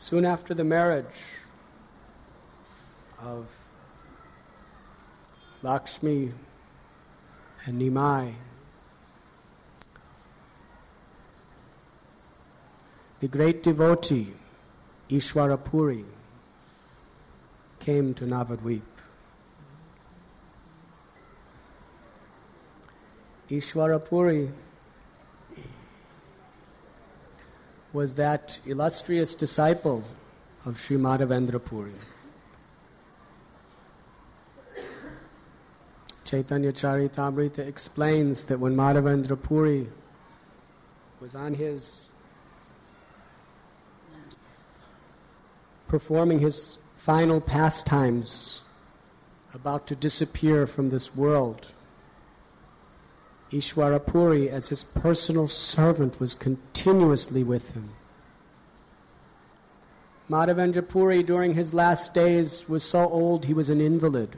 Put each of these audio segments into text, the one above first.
soon after the marriage of Lakshmi and Nimai, the great devotee Ishwara Puri came to Navadvip. Ishwara Puri was that illustrious disciple of Sri Madhavendra Puri. Chaitanya Charitamrita explains that when Madhavendra Puri was on his performing his final pastimes, about to disappear from this world, Ishwara Puri, as his personal servant, was continuously with him. Madhavendra Puri, during his last days, was so old he was an invalid.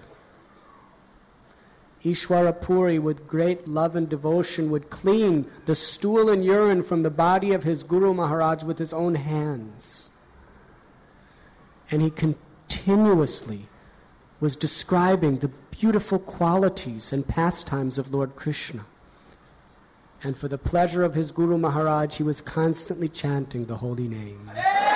Ishwara Puri, with great love and devotion, would clean the stool and urine from the body of his Guru Maharaj with his own hands. And he continuously was describing the beautiful qualities and pastimes of Lord Krishna. And for the pleasure of his Guru Maharaj, he was constantly chanting the holy names.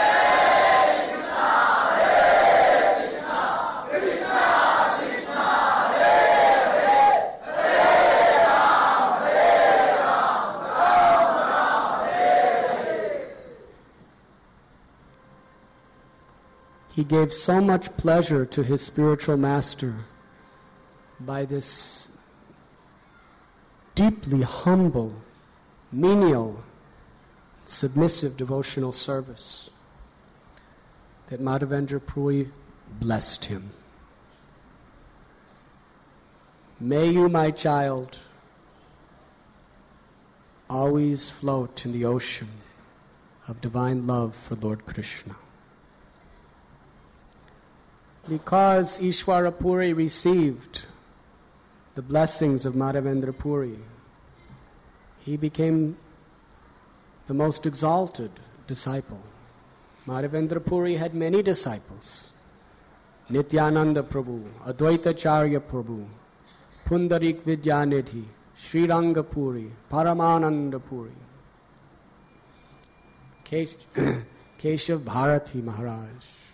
He gave so much pleasure to his spiritual master by this deeply humble, menial, submissive devotional service that Madhavendra Puri blessed him. May you, my child, always float in the ocean of divine love for Lord Krishna. Because Ishwara Puri received the blessings of Madhavendra Puri, he became the most exalted disciple. Madhavendra Puri had many disciples. Nityananda Prabhu, Advaita Charya Prabhu, Pundarik Vidyanidhi, Sriranga Puri, Paramananda Puri, Keshav Bharati Maharaj.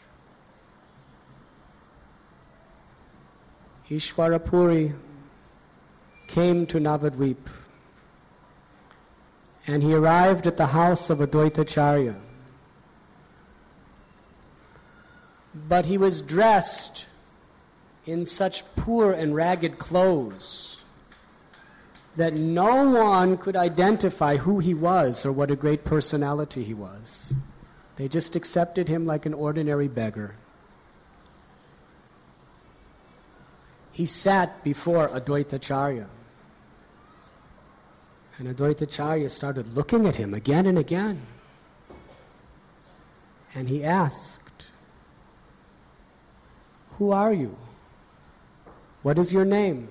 Ishwara Puri came to Navadvip, and he arrived at the house of Advaita Charya. But he was dressed in such poor and ragged clothes that no one could identify who he was or what a great personality he was. They just accepted him like an ordinary beggar. He sat before Advaita Charya. And Advaita Charya started looking at him again and again. And he asked, "Who are you? What is your name?"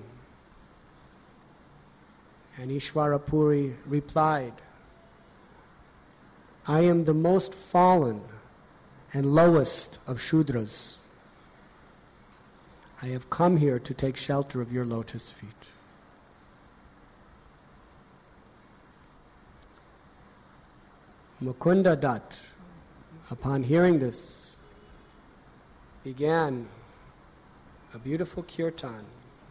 And Ishwara Puri replied, "I am the most fallen and lowest of Shudras. I have come here to take shelter of your lotus feet." Mukunda Dutt, upon hearing this, began a beautiful kirtan.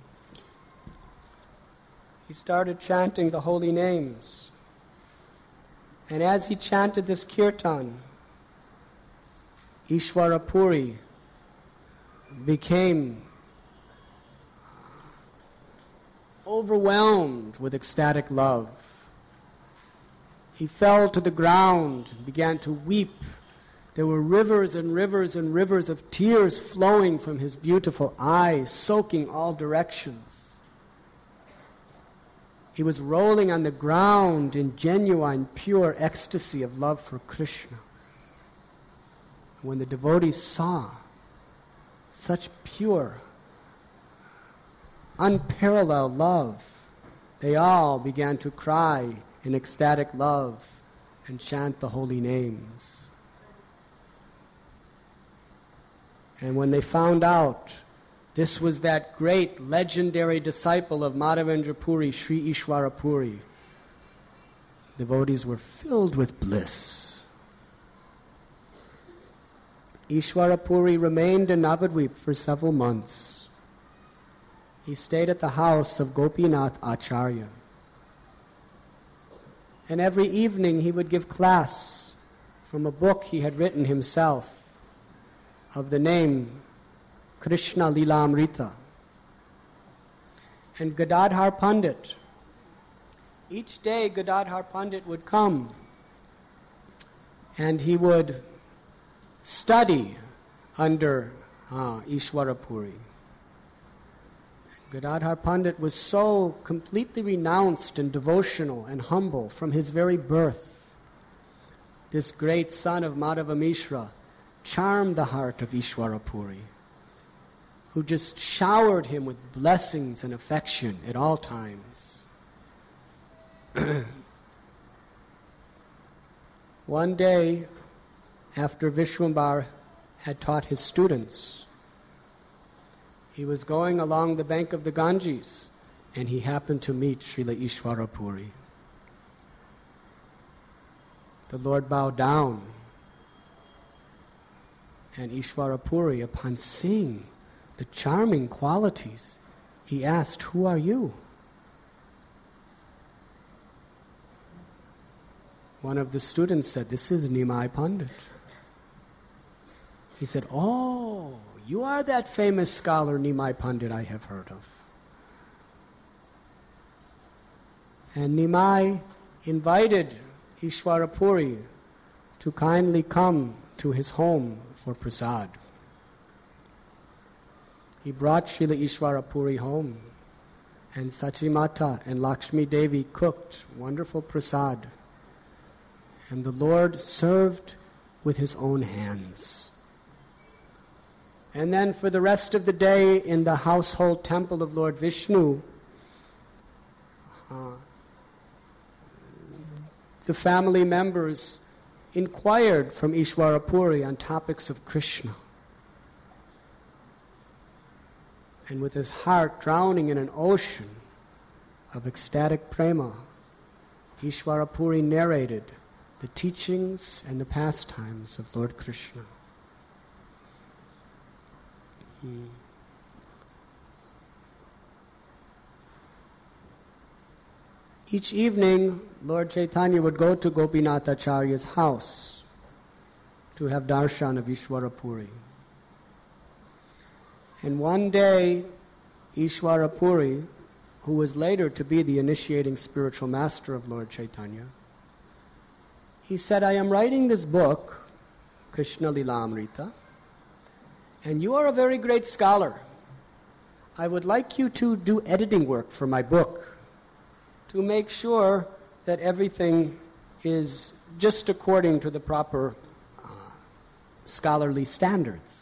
He started chanting the holy names. And as he chanted this kirtan, Ishwara Puri became overwhelmed with ecstatic love. He fell to the ground and began to weep. There were rivers and rivers and rivers of tears flowing from his beautiful eyes, soaking all directions. He was rolling on the ground in genuine, pure ecstasy of love for Krishna. When the devotees saw such pure, unparalleled love, they all began to cry in ecstatic love and chant the holy names. And when they found out this was that great legendary disciple of Madhavendra Puri, Sri Ishwara Puri, devotees were filled with bliss. Ishwara Puri remained in Navadvip for several months. He stayed at the house of Gopinath Acharya. And every evening he would give class from a book he had written himself of the name Krishna Lilamrita. And Gadadhar Pandit, each day Gadadhar Pandit would come and he would study under Ishwara Puri. Gadadhar Pandit was so completely renounced and devotional and humble from his very birth. This great son of Madhava Mishra charmed the heart of Ishwara Puri, who just showered him with blessings and affection at all times. One day, after Vishwambar had taught his students, he was going along the bank of the Ganges, and he happened to meet Srila Ishwara Puri. The Lord bowed down, and Ishwara Puri, upon seeing the charming qualities, he asked, "Who are you?" One of the students said, "This is Nimai Pandit." He said, "Oh, you are that famous scholar Nimai Pandit I have heard of." And Nimai invited Ishwara Puri to kindly come to his home for prasad. He brought Srila Ishwara Puri home, and Sachimata and Lakshmi Devi cooked wonderful prasad, and the Lord served with his own hands. And then for the rest of the day in the household temple of Lord Vishnu, the family members inquired from Ishwara Puri on topics of Krishna. And with his heart drowning in an ocean of ecstatic prema, Ishwara Puri narrated the teachings and the pastimes of Lord Krishna. Each evening, Lord Chaitanya would go to Gopinath Acharya's house to have darshan of Ishwara Puri. And one day, Ishwara Puri, who was later to be the initiating spiritual master of Lord Chaitanya, he said, "I am writing this book, Krishna Lilamrita, and you are a very great scholar. I would like you to do editing work for my book to make sure that everything is just according to the proper scholarly standards."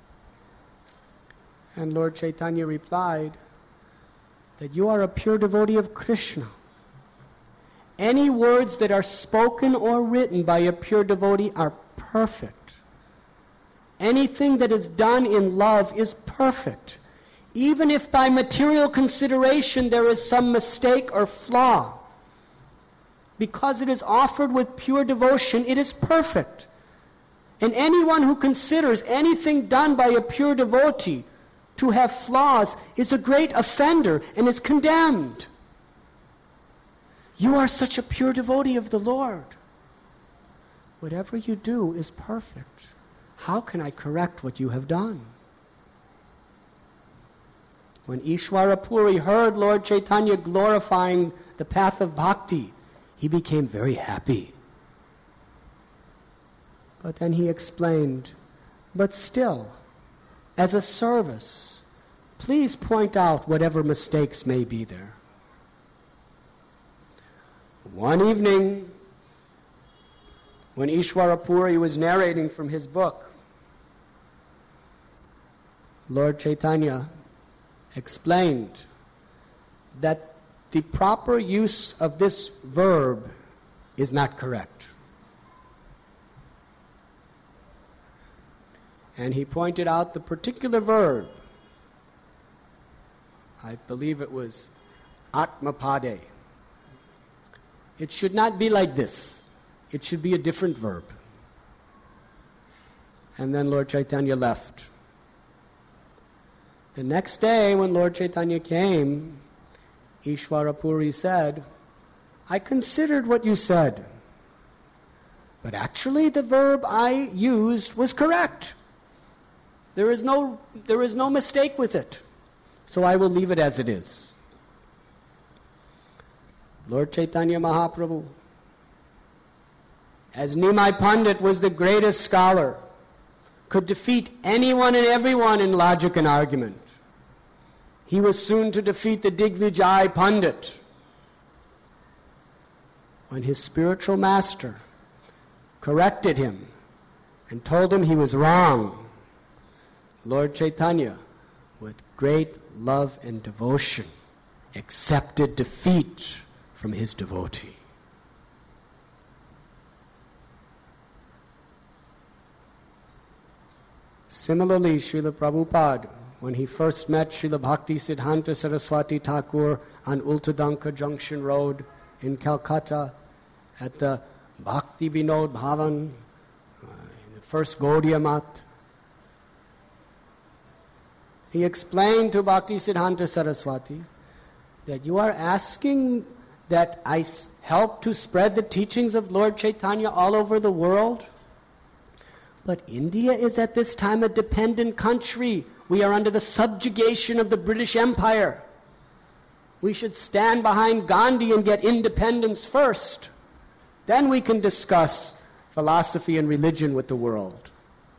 And Lord Chaitanya replied that you are a pure devotee of Krishna. Any words that are spoken or written by a pure devotee are perfect. Anything that is done in love is perfect. Even if by material consideration there is some mistake or flaw, because it is offered with pure devotion, it is perfect. And anyone who considers anything done by a pure devotee to have flaws is a great offender and is condemned. You are such a pure devotee of the Lord. Whatever you do is perfect. How can I correct what you have done? When Ishwara Puri heard Lord Chaitanya glorifying the path of bhakti, he became very happy. But then he explained, but still, as a service, please point out whatever mistakes may be there. One evening, when Ishwara Puri was narrating from his book, Lord Chaitanya explained that the proper use of this verb is not correct. And he pointed out the particular verb. I believe it was atmapade. It should not be like this. It should be a different verb. And then Lord Chaitanya left. The next day when Lord Chaitanya came, Ishwarapuri said, I considered what you said, but actually the verb I used was correct. There is no mistake with it. So I will leave it as it is. Lord Chaitanya Mahaprabhu, as Nimai Pandit was the greatest scholar, could defeat anyone and everyone in logic and argument. He was soon to defeat the Digvijay Pandit. When his spiritual master corrected him and told him he was wrong, Lord Chaitanya, with great love and devotion, accepted defeat from his devotee. Similarly, Srila Prabhupada, when he first met Srila Bhakti Siddhanta Saraswati Thakur on Ultadanka Junction Road in Calcutta at the Bhakti Vinod Bhavan, in the first Gaudiya Mat, he explained to Bhakti Siddhanta Saraswati that you are asking that I help to spread the teachings of Lord Chaitanya all over the world? But India is at this time a dependent country. We are under the subjugation of the British Empire. We should stand behind Gandhi and get independence first. Then we can discuss philosophy and religion with the world.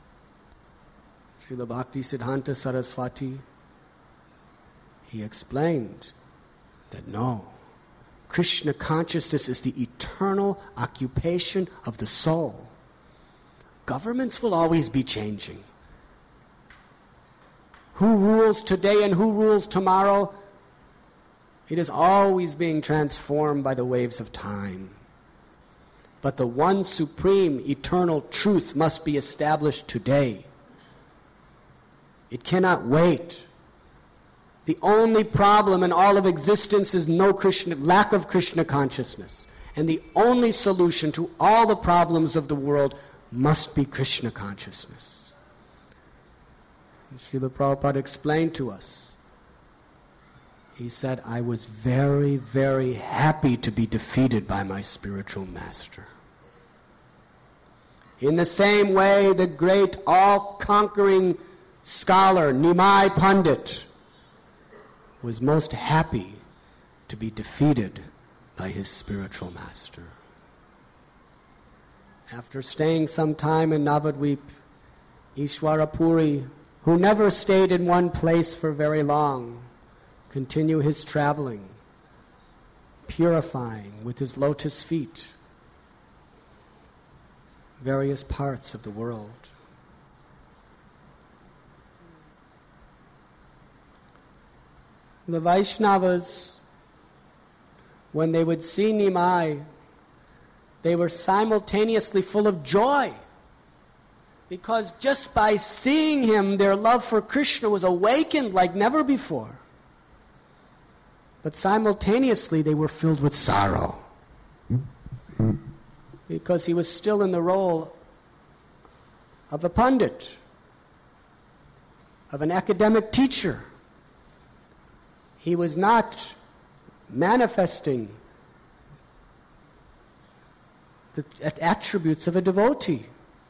Srila Bhakti Siddhanta Saraswati, he explained that no, Krishna consciousness is the eternal occupation of the soul. Governments will always be changing. Who rules today and who rules tomorrow? It is always being transformed by the waves of time. But the one supreme eternal truth must be established today. It cannot wait. The only problem in all of existence is lack of Krishna consciousness. And the only solution to all the problems of the world must be Krishna consciousness. And Srila Prabhupada explained to us. He said, I was very, very happy to be defeated by my spiritual master. In the same way, the great all-conquering scholar Nimai Pandit was most happy to be defeated by his spiritual master. After staying some time in Navadvip, Ishwarapuri, who never stayed in one place for very long, continued his traveling, purifying with his lotus feet various parts of the world. The Vaishnavas, when they would see Nimai, they were simultaneously full of joy, because just by seeing him, their love for Krishna was awakened like never before. But simultaneously, they were filled with sorrow, because he was still in the role of a pundit, of an academic teacher. He was not manifesting the attributes of a devotee.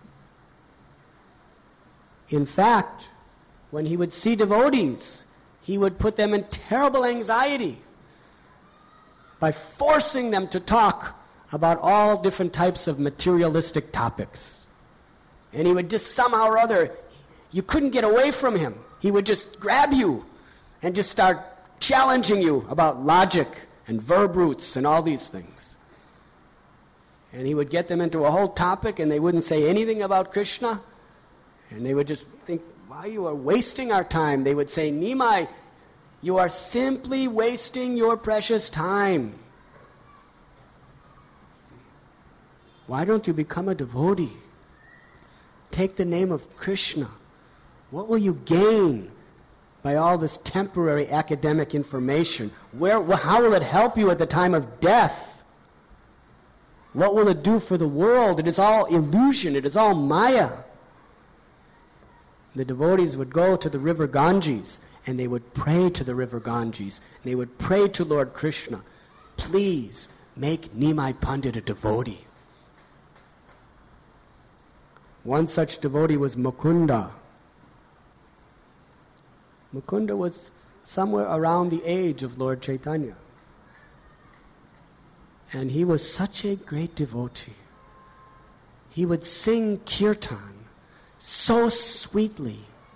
In fact, when he would see devotees, he would put them in terrible anxiety by forcing them to talk about all different types of materialistic topics. And he would just somehow or other, you couldn't get away from him. He would just grab you and just start challenging you about logic and verb roots and all these things. And he would get them into a whole topic and they wouldn't say anything about Krishna. And they would just think, wow, you are wasting our time. They would say, Nimai, you are simply wasting your precious time. Why don't you become a devotee? Take the name of Krishna. What will you gain by all this temporary academic information? How will it help you at the time of death? What will it do for the world? It is all illusion. It is all Maya. The devotees would go to the river Ganges, and they would pray to the river Ganges. And they would pray to Lord Krishna, please make Nimai Pandit a devotee. One such devotee was Mukunda. Mukunda was somewhere around the age of Lord Chaitanya. And he was such a great devotee. He would sing kirtan so sweetly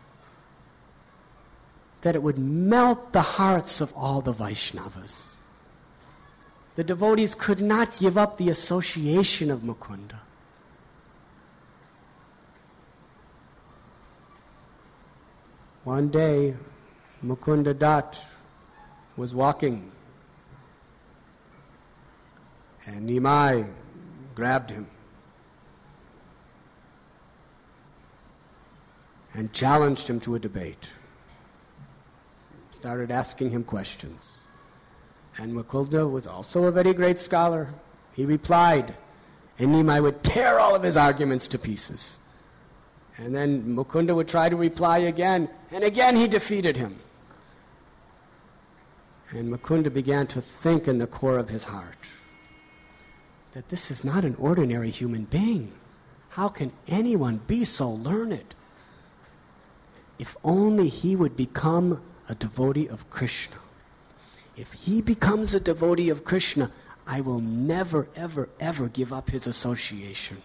that it would melt the hearts of all the Vaishnavas. The devotees could not give up the association of Mukunda. One day, Mukunda Dutt was walking, and Nimai grabbed him and challenged him to a debate. Started asking him questions. And Mukunda was also a very great scholar. He replied, and Nimai would tear all of his arguments to pieces. And then Mukunda would try to reply again, and again he defeated him. And Mukunda began to think in the core of his heart that this is not an ordinary human being. How can anyone be so learned? If only he would become a devotee of Krishna. If he becomes a devotee of Krishna, I will never, ever, ever give up his association.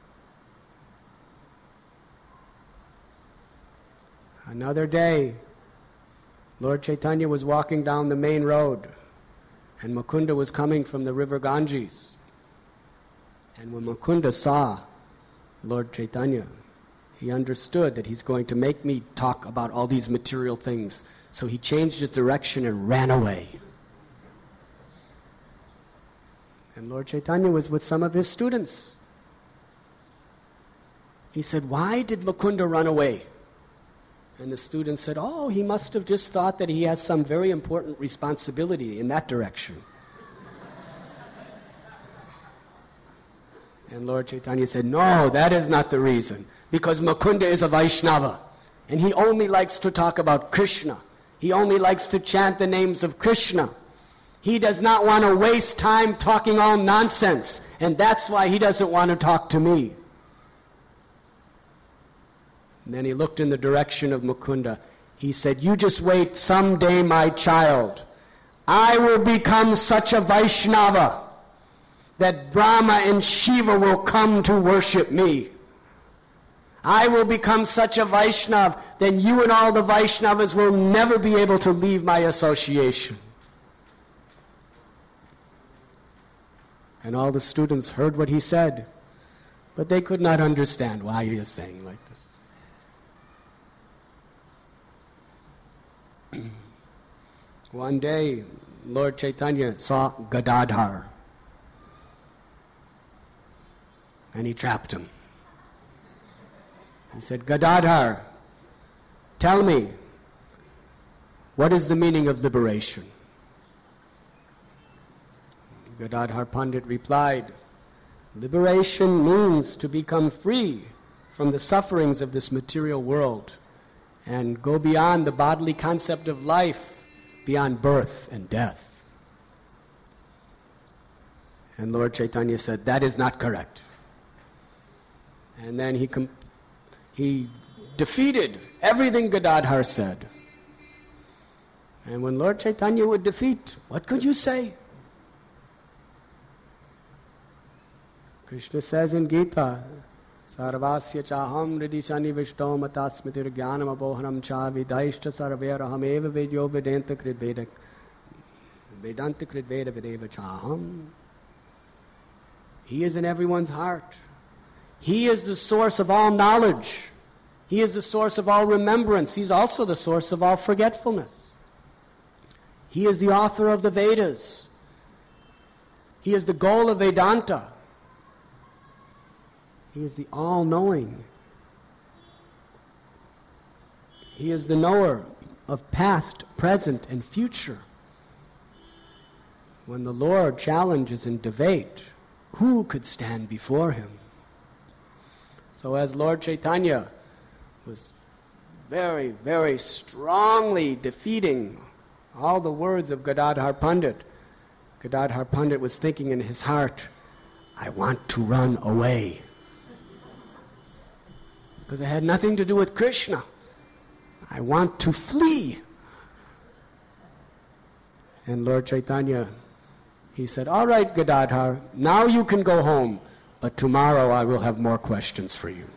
Another day, Lord Chaitanya was walking down the main road, and Mukunda was coming from the river Ganges. And when Mukunda saw Lord Chaitanya, he understood that he's going to make me talk about all these material things. So he changed his direction and ran away. And Lord Chaitanya was with some of his students. He said, why did Mukunda run away? And the student said, oh, he must have just thought that he has some very important responsibility in that direction. And Lord Chaitanya said, no, that is not the reason. Because Mukunda is a Vaishnava. And he only likes to talk about Krishna. He only likes to chant the names of Krishna. He does not want to waste time talking all nonsense. And that's why he doesn't want to talk to me. And then he looked in the direction of Mukunda. He said, you just wait, someday, my child, I will become such a Vaishnava that Brahma and Shiva will come to worship me. I will become such a Vaishnav, then you and all the Vaishnavas will never be able to leave my association. And all the students heard what he said, but they could not understand why he is saying like this. One day, Lord Chaitanya saw Gadadhar, and he trapped him. He said, Gadadhar, tell me, what is the meaning of liberation? Gadadhar Pandit replied, liberation means to become free from the sufferings of this material world and go beyond the bodily concept of life, beyond birth and death. And Lord Chaitanya said, that is not correct. And then he defeated everything Gadadhar said. And when Lord Chaitanya would defeat, what could you say? Krishna says in Gita, Sarvasya chaham ridishani vishto matasmitir jnanam abohanam cha vidaishta sarveraham eva vedyo vedanta kridveda vedeva chaham. He is in everyone's heart. He is the source of all knowledge. He is the source of all remembrance. He's also the source of all forgetfulness. He is the author of the Vedas. He is the goal of Vedanta. He is the all-knowing. He is the knower of past, present, and future. When the Lord challenges in debate, who could stand before him? So as Lord Chaitanya was very, very strongly defeating all the words of Gadadhar Pandit was thinking in his heart, I want to run away. Because it had nothing to do with Krishna. I want to flee. And Lord Chaitanya, he said, all right, Gadadhar, now you can go home, but tomorrow I will have more questions for you.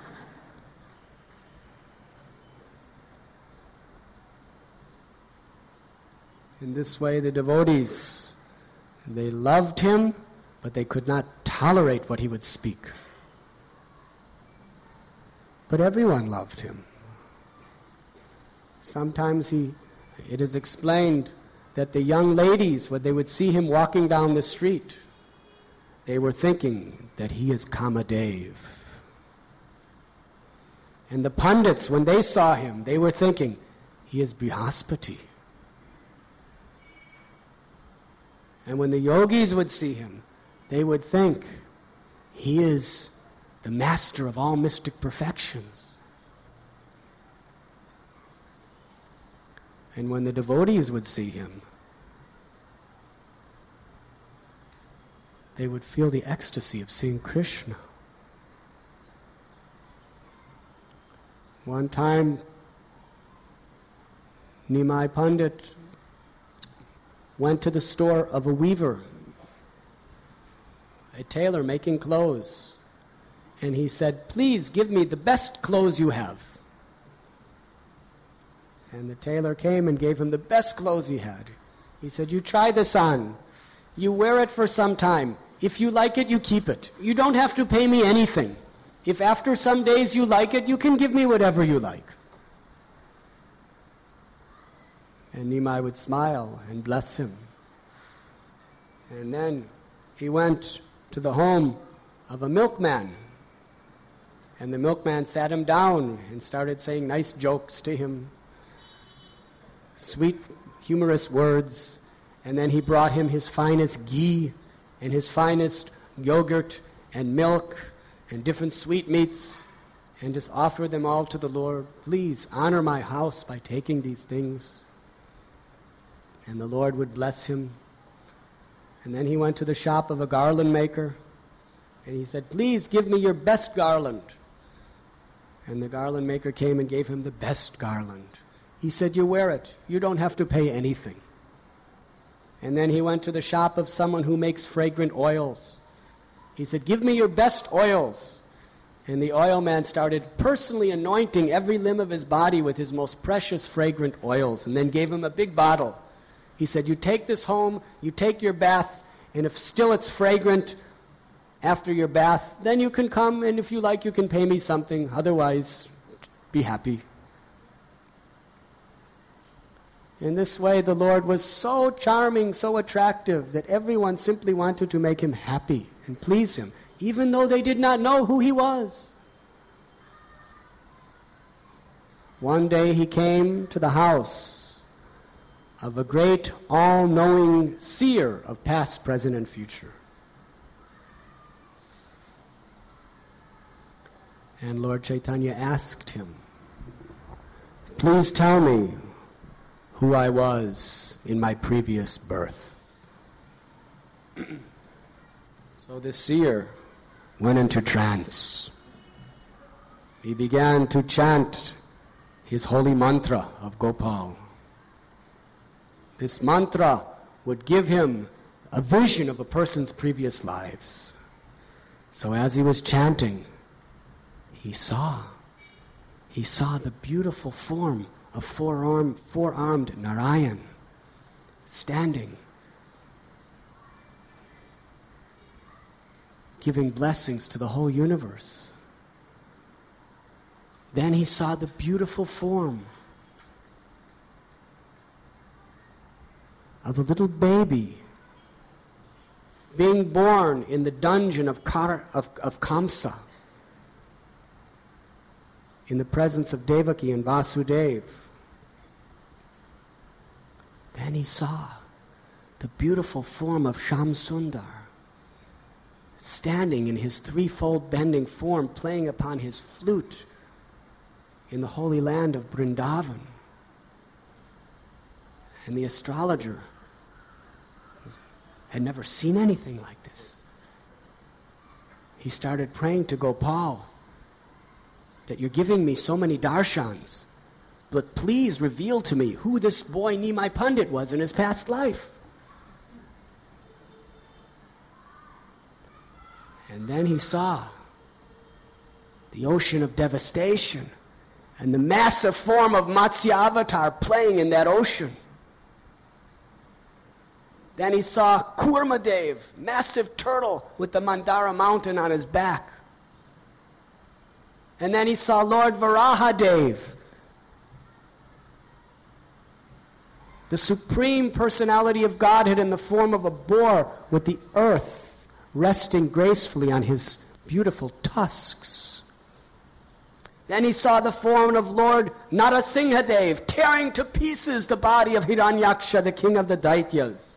In this way, the devotees, they loved him, but they could not tolerate what he would speak. But everyone loved him. Sometimes it is explained that the young ladies, when they would see him walking down the street, they were thinking that he is Kamadev. And the Pandits, when they saw him, they were thinking, he is Brihaspati. And when the yogis would see him, they would think, he is the master of all mystic perfections. And when the devotees would see him, they would feel the ecstasy of seeing Krishna. One time, Nimai Pandit went to the store of a weaver, a tailor making clothes, and he said, please give me the best clothes you have. And the tailor came and gave him the best clothes he had. He said, you try this on. You wear it for some time. If you like it, you keep it. You don't have to pay me anything. If after some days you like it, you can give me whatever you like. And Nimai would smile and bless him. And then he went to the home of a milkman. And the milkman sat him down and started saying nice jokes to him, sweet, humorous words. And then he brought him his finest ghee and his finest yogurt and milk and different sweetmeats, and just offered them all to the Lord. Please honor my house by taking these things. And the Lord would bless him. And then he went to the shop of a garland maker, and he said, please give me your best garland. And the garland maker came and gave him the best garland. He said, you wear it. You don't have to pay anything. And then he went to the shop of someone who makes fragrant oils. He said, give me your best oils. And the oil man started personally anointing every limb of his body with his most precious fragrant oils, and then gave him a big bottle. He said, you take this home, you take your bath, and if still it's fragrant after your bath, then you can come, and if you like, you can pay me something. Otherwise, be happy. In this way, the Lord was so charming, so attractive, that everyone simply wanted to make him happy and please him, even though they did not know who he was. One day he came to the house of a great all-knowing seer of past, present, and future. And Lord Chaitanya asked him, please tell me who I was in my previous birth. So the seer went into trance. He began to chant his holy mantra of Gopal. This mantra would give him a vision of a person's previous lives. So as he was chanting, he saw the beautiful form of four-armed Narayan standing, giving blessings to the whole universe. Then he saw the beautiful form of a little baby being born in the dungeon of Kamsa, in the presence of Devaki and Vasudeva. Then he saw the beautiful form of Shamsundar standing in his threefold bending form, playing upon his flute in the holy land of Vrindavan. And the astrologer had never seen anything like this. He started praying to Gopal that you're giving me so many darshans, but please reveal to me who this boy Nimai Pandit was in his past life. And then he saw the ocean of devastation and the massive form of Matsya Avatar playing in that ocean. Then he saw Kurmadev, massive turtle with the Mandara mountain on his back. And then he saw Lord Varahadev, the supreme personality of Godhead in the form of a boar with the earth resting gracefully on his beautiful tusks. Then he saw the form of Lord Narasinghadev tearing to pieces the body of Hiranyaksha, the king of the Daityas.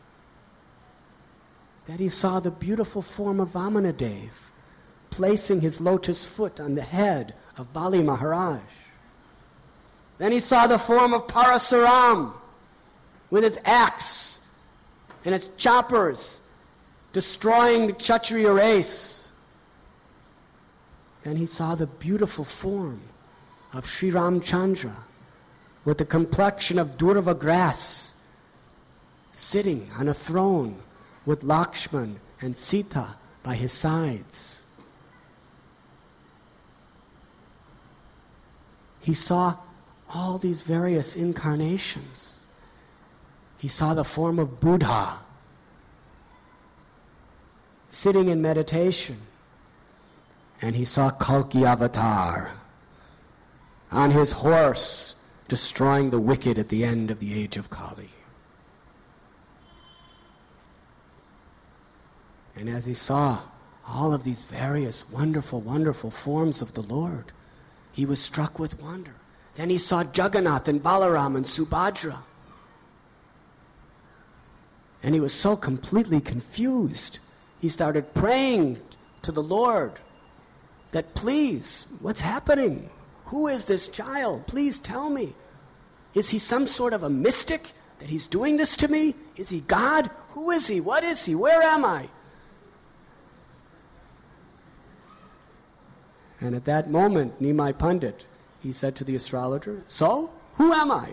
Then he saw the beautiful form of Vamanadev placing his lotus foot on the head of Bali Maharaj. Then he saw the form of Parasuram with his axe and his choppers destroying the Kshatriya race. Then he saw the beautiful form of Sri Ramchandra with the complexion of Durva grass, sitting on a throne with Lakshman and Sita by his sides. He saw all these various incarnations. He saw the form of Buddha sitting in meditation. And he saw Kalki Avatar on his horse destroying the wicked at the end of the age of Kali. And as he saw all of these various wonderful, wonderful forms of the Lord, he was struck with wonder. Then he saw Jagannath and Balaram and Subhadra. And he was so completely confused. He started praying to the Lord that, please, what's happening? Who is this child? Please tell me. Is he some sort of a mystic that he's doing this to me? Is he God? Who is he? What is he? Where am I? And at that moment, Nimai Pandit, he said to the astrologer, so, who am I?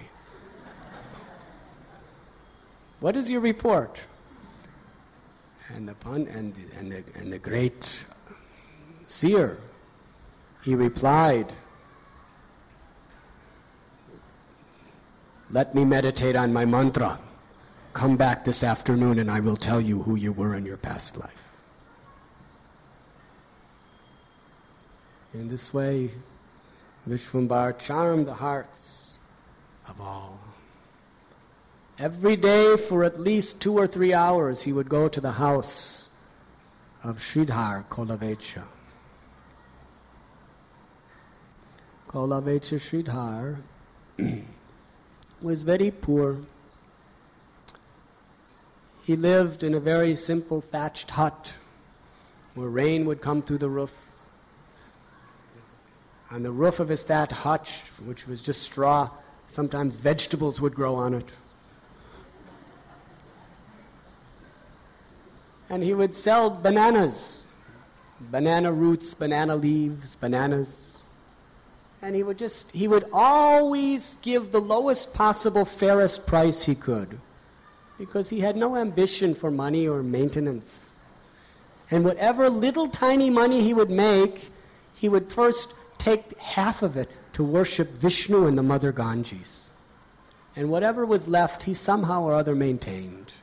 What is your report? And the great seer, he replied, let me meditate on my mantra. Come back this afternoon and I will tell you who you were in your past life. In this way, Vishwambar charmed the hearts of all. Every day for at least 2 or 3 hours he would go to the house of Sridhar Kolavecha. Kolavecha Sridhar was very poor. He lived in a very simple thatched hut where rain would come through the roof. On the roof of his thatched hut, which was just straw, sometimes vegetables would grow on it. And he would sell bananas, banana roots, banana leaves, bananas. And he would always give the lowest possible, fairest price he could, because he had no ambition for money or maintenance. And whatever little tiny money he would make, he would first take half of it to worship Vishnu and the Mother Ganges. And whatever was left, he somehow or other maintained.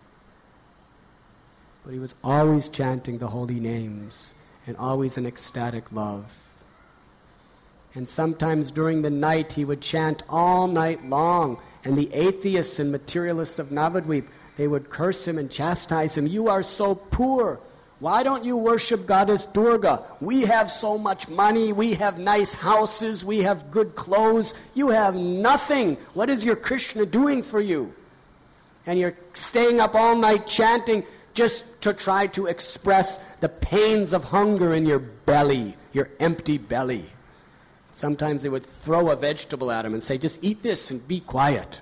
But he was always chanting the holy names and always in ecstatic love. And sometimes during the night he would chant all night long, and the atheists and materialists of Navadvip, they would curse him and chastise him. You are so poor. Why don't you worship Goddess Durga? We have so much money, we have nice houses, we have good clothes. You have nothing. What is your Krishna doing for you? And you're staying up all night chanting just to try to express the pains of hunger in your belly, your empty belly. Sometimes they would throw a vegetable at him and say, just eat this and be quiet.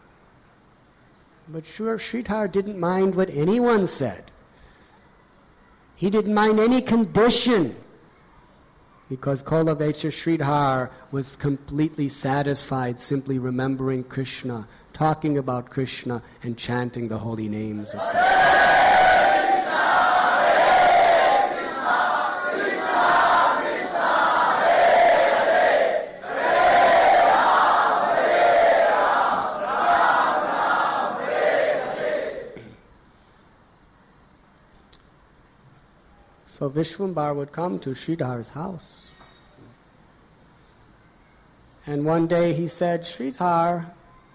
But sure, Sridhar didn't mind what anyone said. He didn't mind any condition, because Kolavecha Sridhar was completely satisfied simply remembering Krishna, talking about Krishna, and chanting the holy names of Krishna. So Vishwambar would come to Sridhar's house. And one day he said, Sridhar,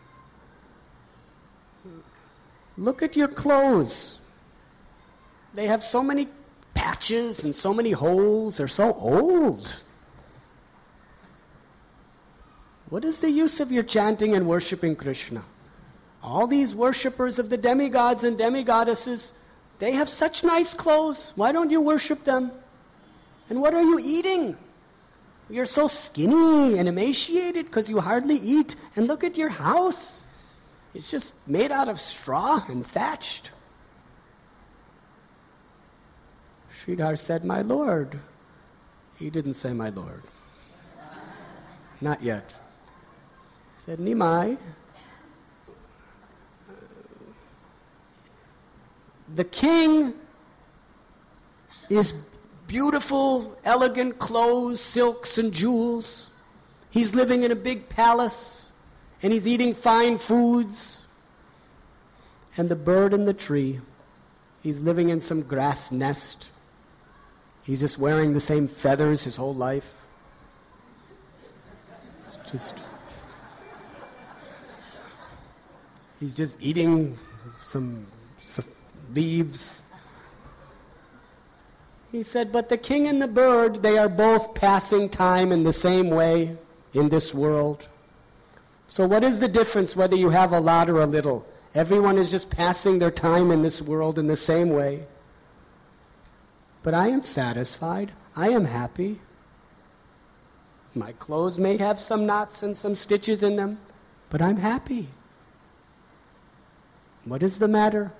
look at your clothes. They have so many patches and so many holes. They're so old. What is the use of your chanting and worshipping Krishna? All these worshippers of the demigods and demigoddesses, they have such nice clothes. Why don't you worship them? And what are you eating? You're so skinny and emaciated because you hardly eat. And look at your house. It's just made out of straw and thatched. Sridhar said, my Lord. He didn't say my Lord. Not yet. He said, Nimai, the king is beautiful, elegant clothes, silks and jewels. He's living in a big palace, and he's eating fine foods. And the bird in the tree, he's living in some grass nest. He's just wearing the same feathers his whole life. It's just... he's just eating some leaves. He said, but the king and the bird, they are both passing time in the same way in this world. So what is the difference whether you have a lot or a little? Everyone is just passing their time in this world in the same way. But I am satisfied. I am happy. My clothes may have some knots and some stitches in them, but I'm happy. What is the matter?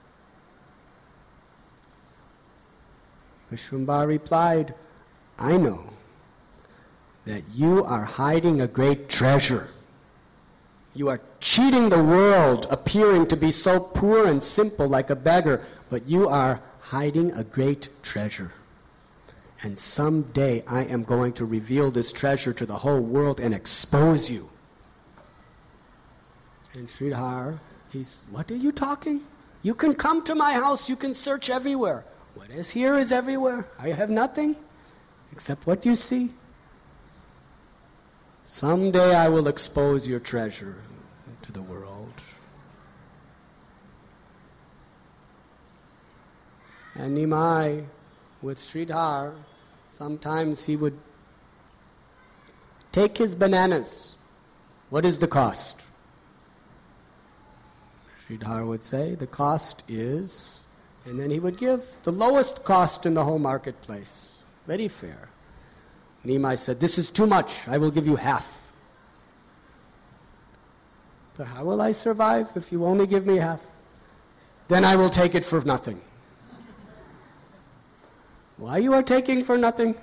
Vishwambar replied, I know that you are hiding a great treasure. You are cheating the world, appearing to be so poor and simple like a beggar, but you are hiding a great treasure. And someday I am going to reveal this treasure to the whole world and expose you. And Sridhar, what are you talking? You can come to my house, you can search everywhere. What is here is everywhere. I have nothing except what you see. Someday I will expose your treasure to the world. And Nimai, with Sridhar, sometimes he would take his bananas. What is the cost? Sridhar would say, the cost is... and then he would give the lowest cost in the whole marketplace. Very fair. Nimai said, this is too much. I will give you half. But how will I survive if you only give me half? Then I will take it for nothing. Why you are taking for nothing?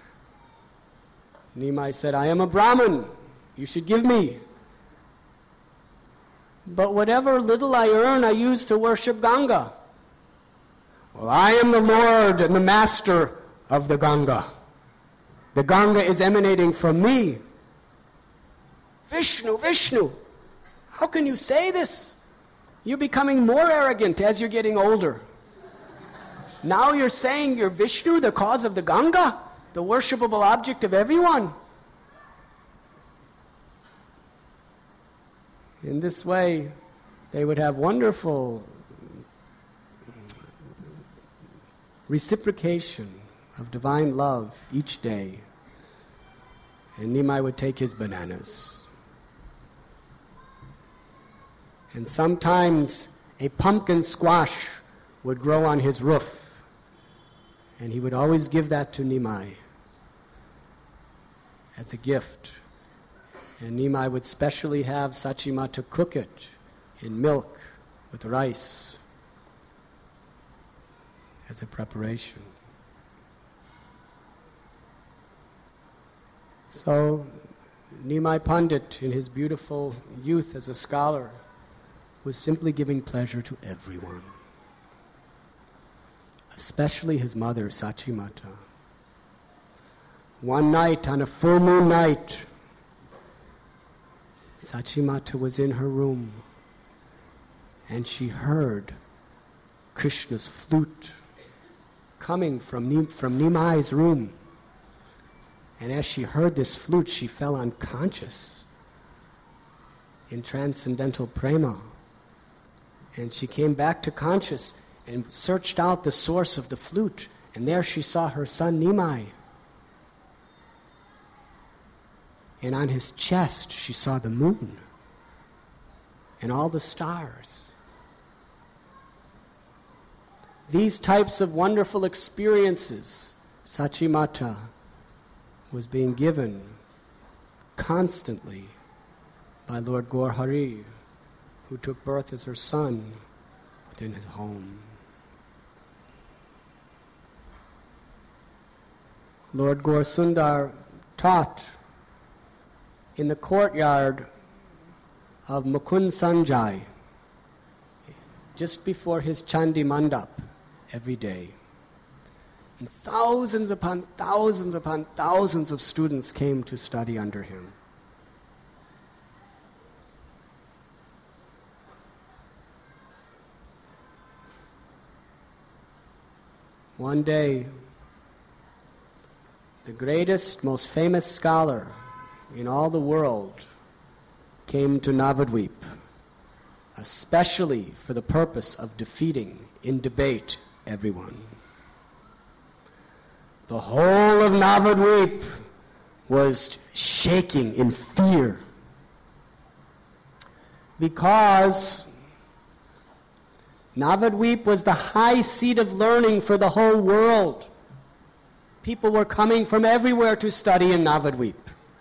Nimai said, I am a Brahmin. You should give me. But whatever little I earn, I use to worship Ganga. Well, I am the Lord and the Master of the Ganga. The Ganga is emanating from me. Vishnu, Vishnu, how can you say this? You're becoming more arrogant as you're getting older. Now you're saying you're Vishnu, the cause of the Ganga, the worshipable object of everyone. In this way, they would have wonderful reciprocation of divine love each day. And Nimai would take his bananas. And sometimes a pumpkin squash would grow on his roof. And he would always give that to Nimai as a gift. And Nimai would specially have Sachimata cook it in milk with rice as a preparation. So Nimai Pandit, in his beautiful youth as a scholar, was simply giving pleasure to everyone, especially his mother, Sachimata. One night, on a full moon night, Sachimata was in her room and she heard Krishna's flute coming from Nimai's room. And as she heard this flute, she fell unconscious in transcendental prema. And she came back to conscious and searched out the source of the flute. And there she saw her son Nimai. And on his chest she saw the moon and all the stars. These types of wonderful experiences, Sachimata was being given constantly by Lord Gaur Hari, who took birth as her son within his home. Lord Gaur Sundar taught in the courtyard of Mukund Sanjay, just before his Chandi Mandap, every day. And thousands upon thousands of students came to study under him. One day, the greatest, most famous scholar in all the world came to Navadvip, especially for the purpose of defeating in debate everyone. The whole of Navadvip was shaking in fear because Navadvip was the high seat of learning for the whole world. People were coming from everywhere to study in Navadvip.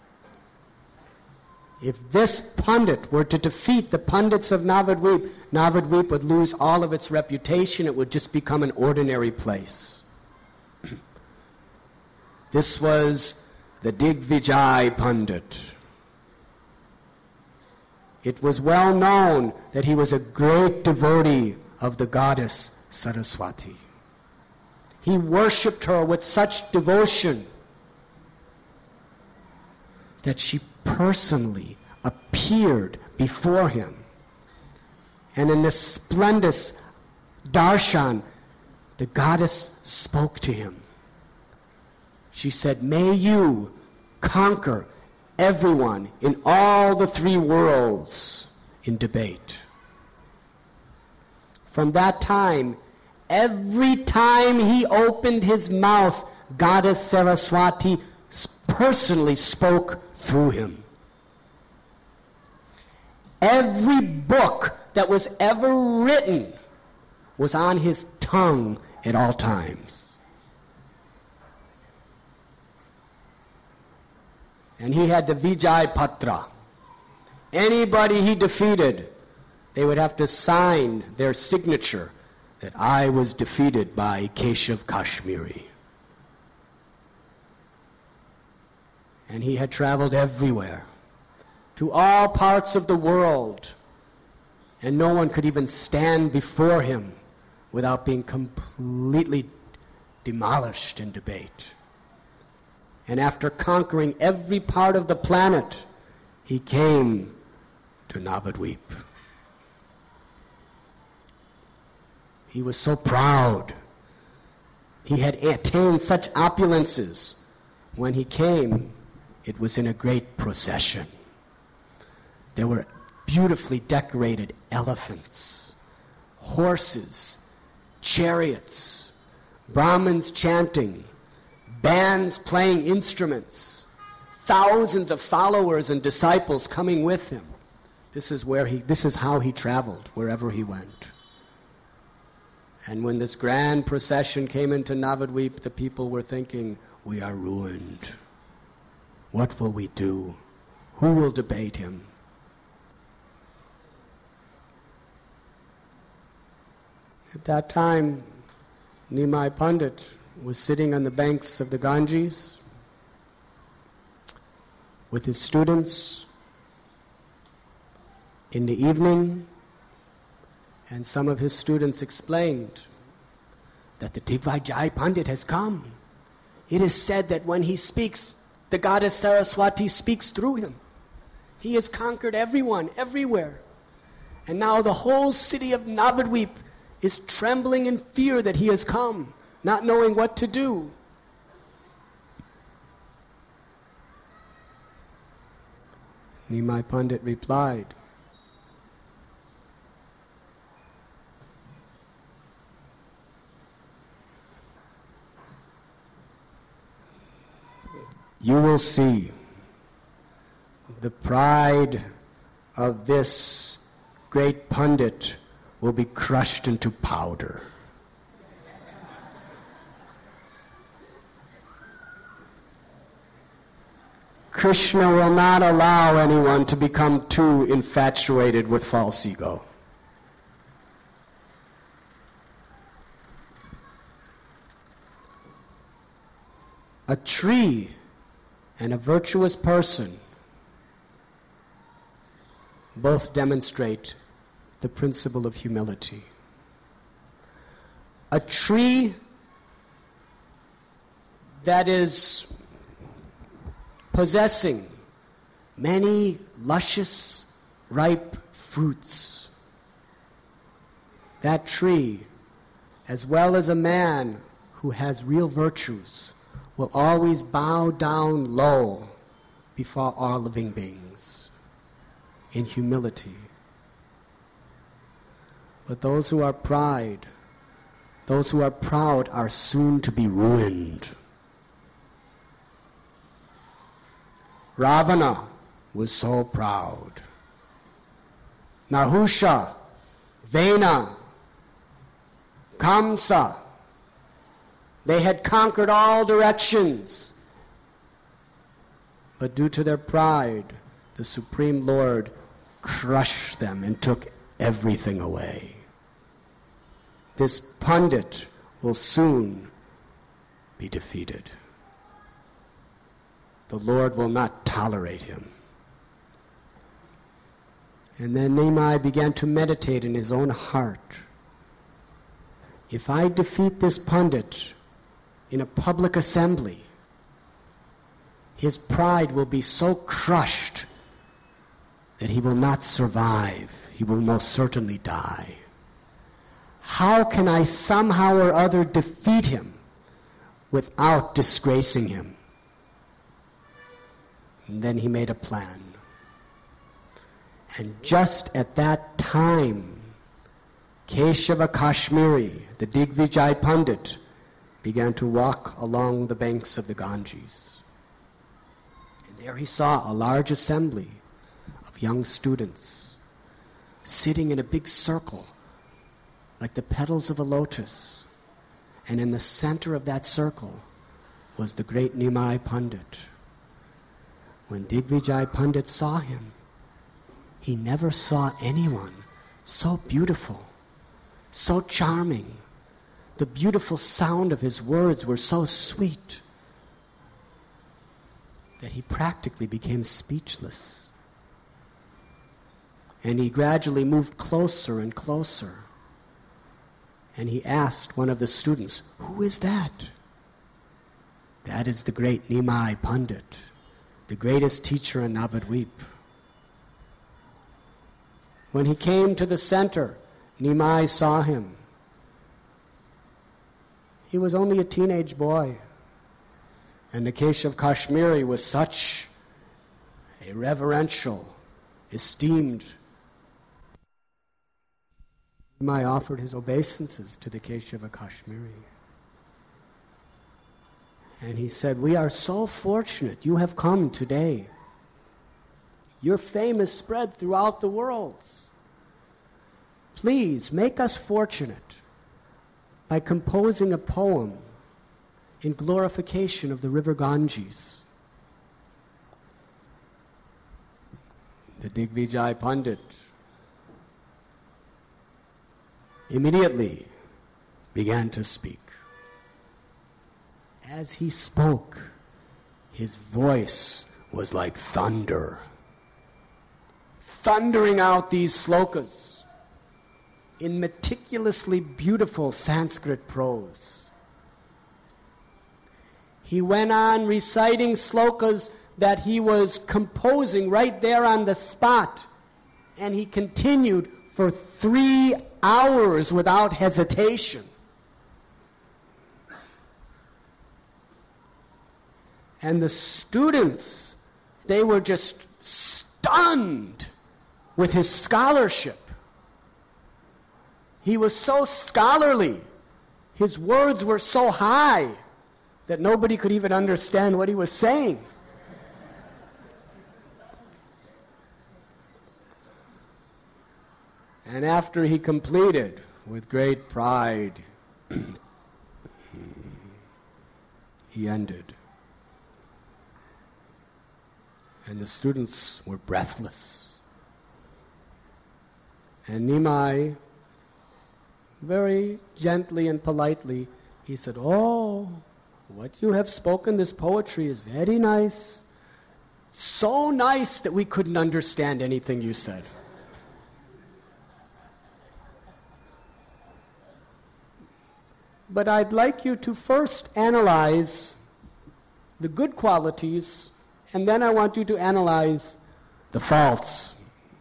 If this Pandit were to defeat the Pandits of Navadvip, Navadvip would lose all of its reputation. It would just become an ordinary place. This was the Digvijay Pandit. It was well known that he was a great devotee of the goddess Saraswati. He worshipped her with such devotion that she personally appeared before him. And in this splendid darshan, the goddess spoke to him. She said, "May you conquer everyone in all the three worlds in debate." From that time, every time he opened his mouth, Goddess Saraswati personally spoke through him. Every book that was ever written was on his tongue at all times. And he had the Vijay Patra. Anybody he defeated, they would have to sign their signature that I was defeated by Keshav Kashmiri. And he had traveled everywhere, to all parts of the world, and no one could even stand before him without being completely demolished in debate. And after conquering every part of the planet, he came to Navadvip. He was so proud. He had attained such opulences. When he came, it was in a great procession. There were beautifully decorated elephants, horses, chariots, Brahmins chanting, bands playing instruments, thousands of followers and disciples coming with him. This is how he traveled wherever he went. And when this grand procession came into Navadvip, the people were thinking, we are ruined. What will we do? Who will debate him? At that time, Nimai Pandit was sitting on the banks of the Ganges with his students in the evening, and some of his students explained that the Digvijay Pandit has come. It is said that when he speaks, the goddess Saraswati speaks through him. He has conquered everyone, everywhere. And now the whole city of Navadvip is trembling in fear that he has come, not knowing what to do. Nimai Pandit replied, you will see the pride of this great Pandit will be crushed into powder. Krishna will not allow anyone to become too infatuated with false ego. A tree and a virtuous person both demonstrate the principle of humility. A tree that is possessing many luscious, ripe fruits, that tree, as well as a man who has real virtues, will always bow down low before all living beings in humility. But those who are proud are soon to be ruined. Ravana was so proud. Nahusha, Vena, Kamsa, they had conquered all directions. But due to their pride, the Supreme Lord crushed them and took everything away. This Pandit will soon be defeated. The Lord will not tolerate him. And then Nimai began to meditate in his own heart. If I defeat this Pandit in a public assembly, his pride will be so crushed that he will not survive. He will most certainly die. How can I somehow or other defeat him without disgracing him? And then he made a plan. And just at that time, Keshava Kashmiri, the Digvijay Pandit, began to walk along the banks of the Ganges. And there he saw a large assembly of young students sitting in a big circle like the petals of a lotus. And in the center of that circle was the great Nimai Pandit. When Digvijay Pandit saw him, he never saw anyone so beautiful, so charming. The beautiful sound of his words were so sweet that he practically became speechless. And he gradually moved closer and closer. And he asked one of the students, "Who is that?" "That is the great Nimai Pandit, the greatest teacher in Navadvip." When he came to the center, Nimai saw him. He was only a teenage boy. And the Keshav Kashmiri was such a reverential, esteemed. Nimai offered his obeisances to the Keshava Kashmiri. And he said, "We are so fortunate you have come today. Your fame is spread throughout the world. Please make us fortunate by composing a poem in glorification of the river Ganges." The Digvijay Pandit immediately began to speak. As he spoke, his voice was like thunder, thundering out these slokas in meticulously beautiful Sanskrit prose. He went on reciting slokas that he was composing right there on the spot, and he continued for 3 hours without hesitation. And the students, they were just stunned with his scholarship. He was so scholarly. His words were so high that nobody could even understand what he was saying. And after he completed, with great pride, he ended. And the students were breathless. And Nimai, very gently and politely, he said, "Oh, what you have spoken, this poetry is very nice. So nice that we couldn't understand anything you said. But I'd like you to first analyze the good qualities, and then I want you to analyze the faults."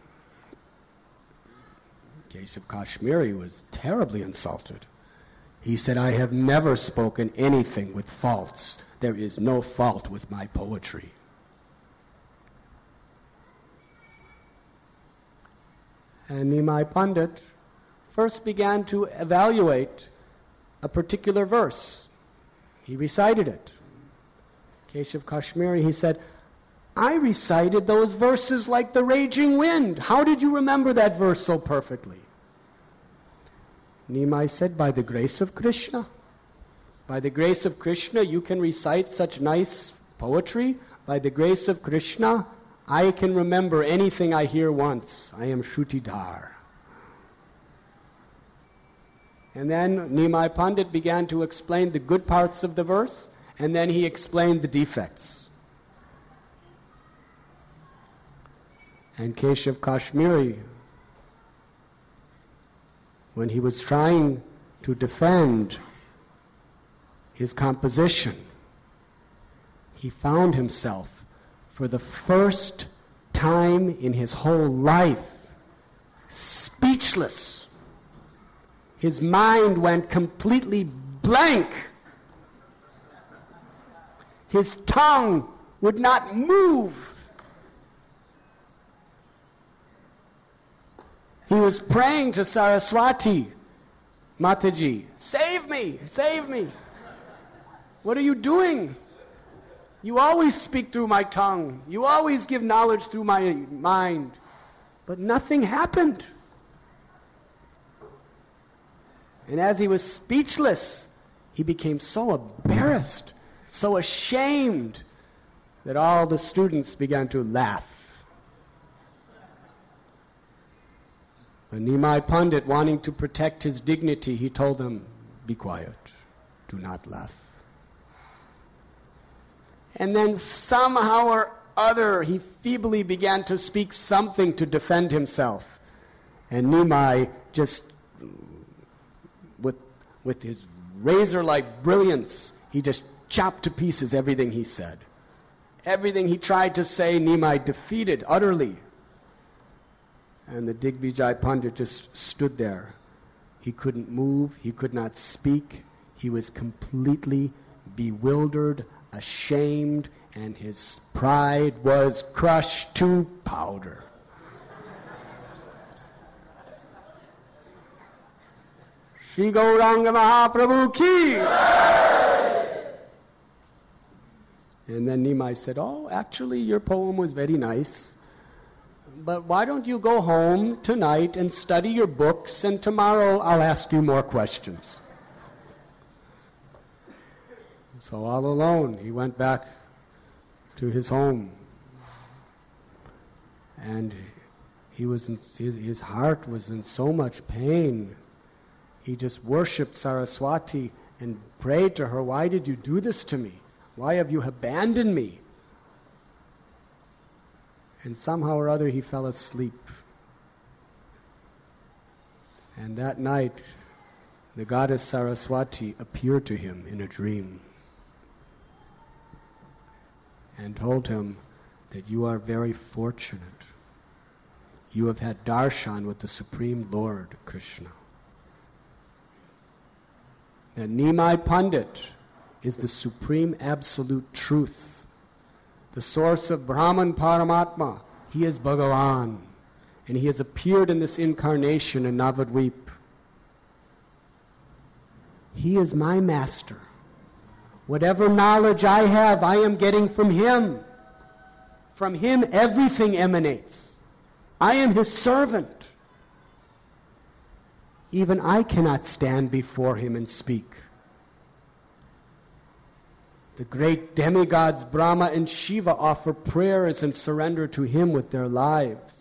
Keshav Kashmiri was terribly insulted. He said, "I have never spoken anything with faults. There is no fault with my poetry." And Nimai Pandit first began to evaluate a particular verse. He recited it. Keshav Kashmiri, he said, "I recited those verses like the raging wind. How did you remember that verse so perfectly?" Nimai said, "By the grace of Krishna. By the grace of Krishna, you can recite such nice poetry. By the grace of Krishna, I can remember anything I hear once. I am Shrutidhar." And then Nimai Pandit began to explain the good parts of the verse, and then he explained the defects. And Keshav Kashmiri, when he was trying to defend his composition, he found himself, for the first time in his whole life, speechless. His mind went completely blank. His tongue would not move. He was praying to Saraswati, "Mataji, save me, save me. What are you doing? You always speak through my tongue. You always give knowledge through my mind." But nothing happened. And as he was speechless, he became so embarrassed, so ashamed, that all the students began to laugh. But Nimai Pandit, wanting to protect his dignity, he told them, "Be quiet, do not laugh." And then somehow or other, he feebly began to speak something to defend himself. And Nimai just, with his razor-like brilliance, he just chopped to pieces everything he said. Everything he tried to say, Nimai defeated utterly. And the Digvijay Pandit just stood there. He couldn't move, he could not speak. He was completely bewildered, ashamed, and his pride was crushed to powder. Shri Gauranga Mahaprabhu ki! And then Nimai said, "Oh, actually your poem was very nice. But why don't you go home tonight and study your books, and tomorrow I'll ask you more questions." So all alone, he went back to his home. And his heart was in so much pain. He just worshipped Saraswati and prayed to her, "Why did you do this to me? Why have you abandoned me?" And somehow or other he fell asleep. And that night, the goddess Saraswati appeared to him in a dream and told him that you are very fortunate. You have had darshan with the Supreme Lord Krishna. That Nimai Pandit is the supreme absolute truth, the source of Brahman Paramatma. He is Bhagavan, and he has appeared in this incarnation in Navadvip. He is my master. Whatever knowledge I have, I am getting from him. From him everything emanates. I am his servant. Even I cannot stand before him and speak. The great demigods Brahma and Shiva offer prayers and surrender to him with their lives.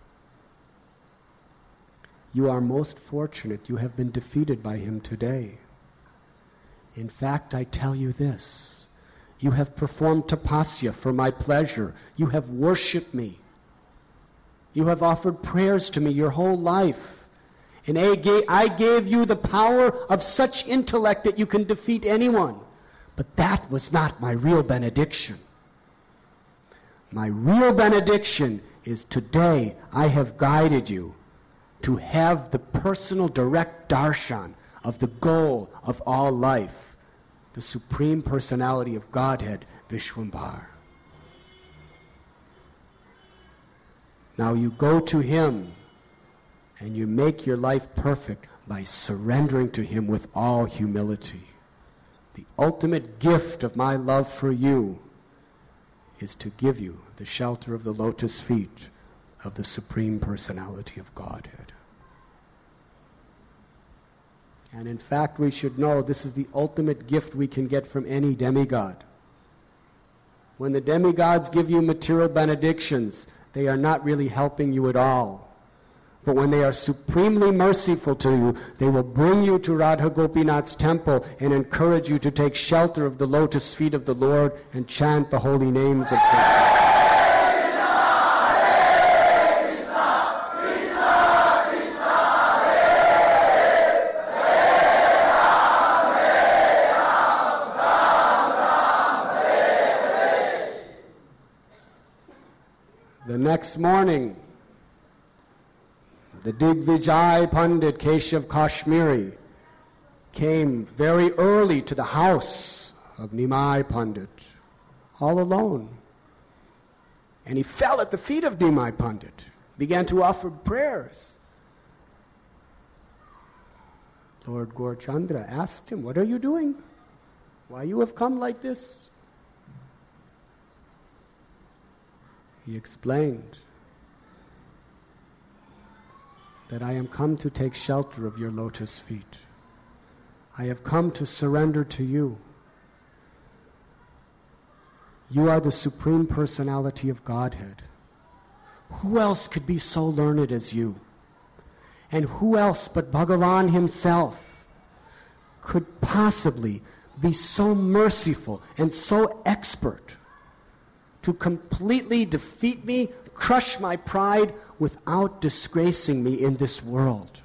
You are most fortunate. You have been defeated by him today. In fact, I tell you this. You have performed tapasya for my pleasure. You have worshipped me. You have offered prayers to me your whole life. And I gave you the power of such intellect that you can defeat anyone. But that was not my real benediction. My real benediction is today I have guided you to have the personal direct darshan of the goal of all life, the Supreme Personality of Godhead, Vishwambar. Now you go to him and you make your life perfect by surrendering to him with all humility. The ultimate gift of my love for you is to give you the shelter of the lotus feet of the Supreme Personality of Godhead. And in fact, we should know this is the ultimate gift we can get from any demigod. When the demigods give you material benedictions, they are not really helping you at all. But when they are supremely merciful to you, they will bring you to Radha Gopinath's temple and encourage you to take shelter of the lotus feet of the Lord and chant the holy names of Krishna. The next morning, the Digvijay Pandit Keshav Kashmiri came very early to the house of Nimai Pandit, all alone. And he fell at the feet of Nimai Pandit, began to offer prayers. Lord Gaurchandra asked him, "What are you doing? Why you have come like this?" He explained that I am come to take shelter of your lotus feet. I have come to surrender to you. You are the Supreme Personality of Godhead. Who else could be so learned as you? And who else but Bhagavan himself could possibly be so merciful and so expert to completely defeat me, crush my pride without disgracing me in this world?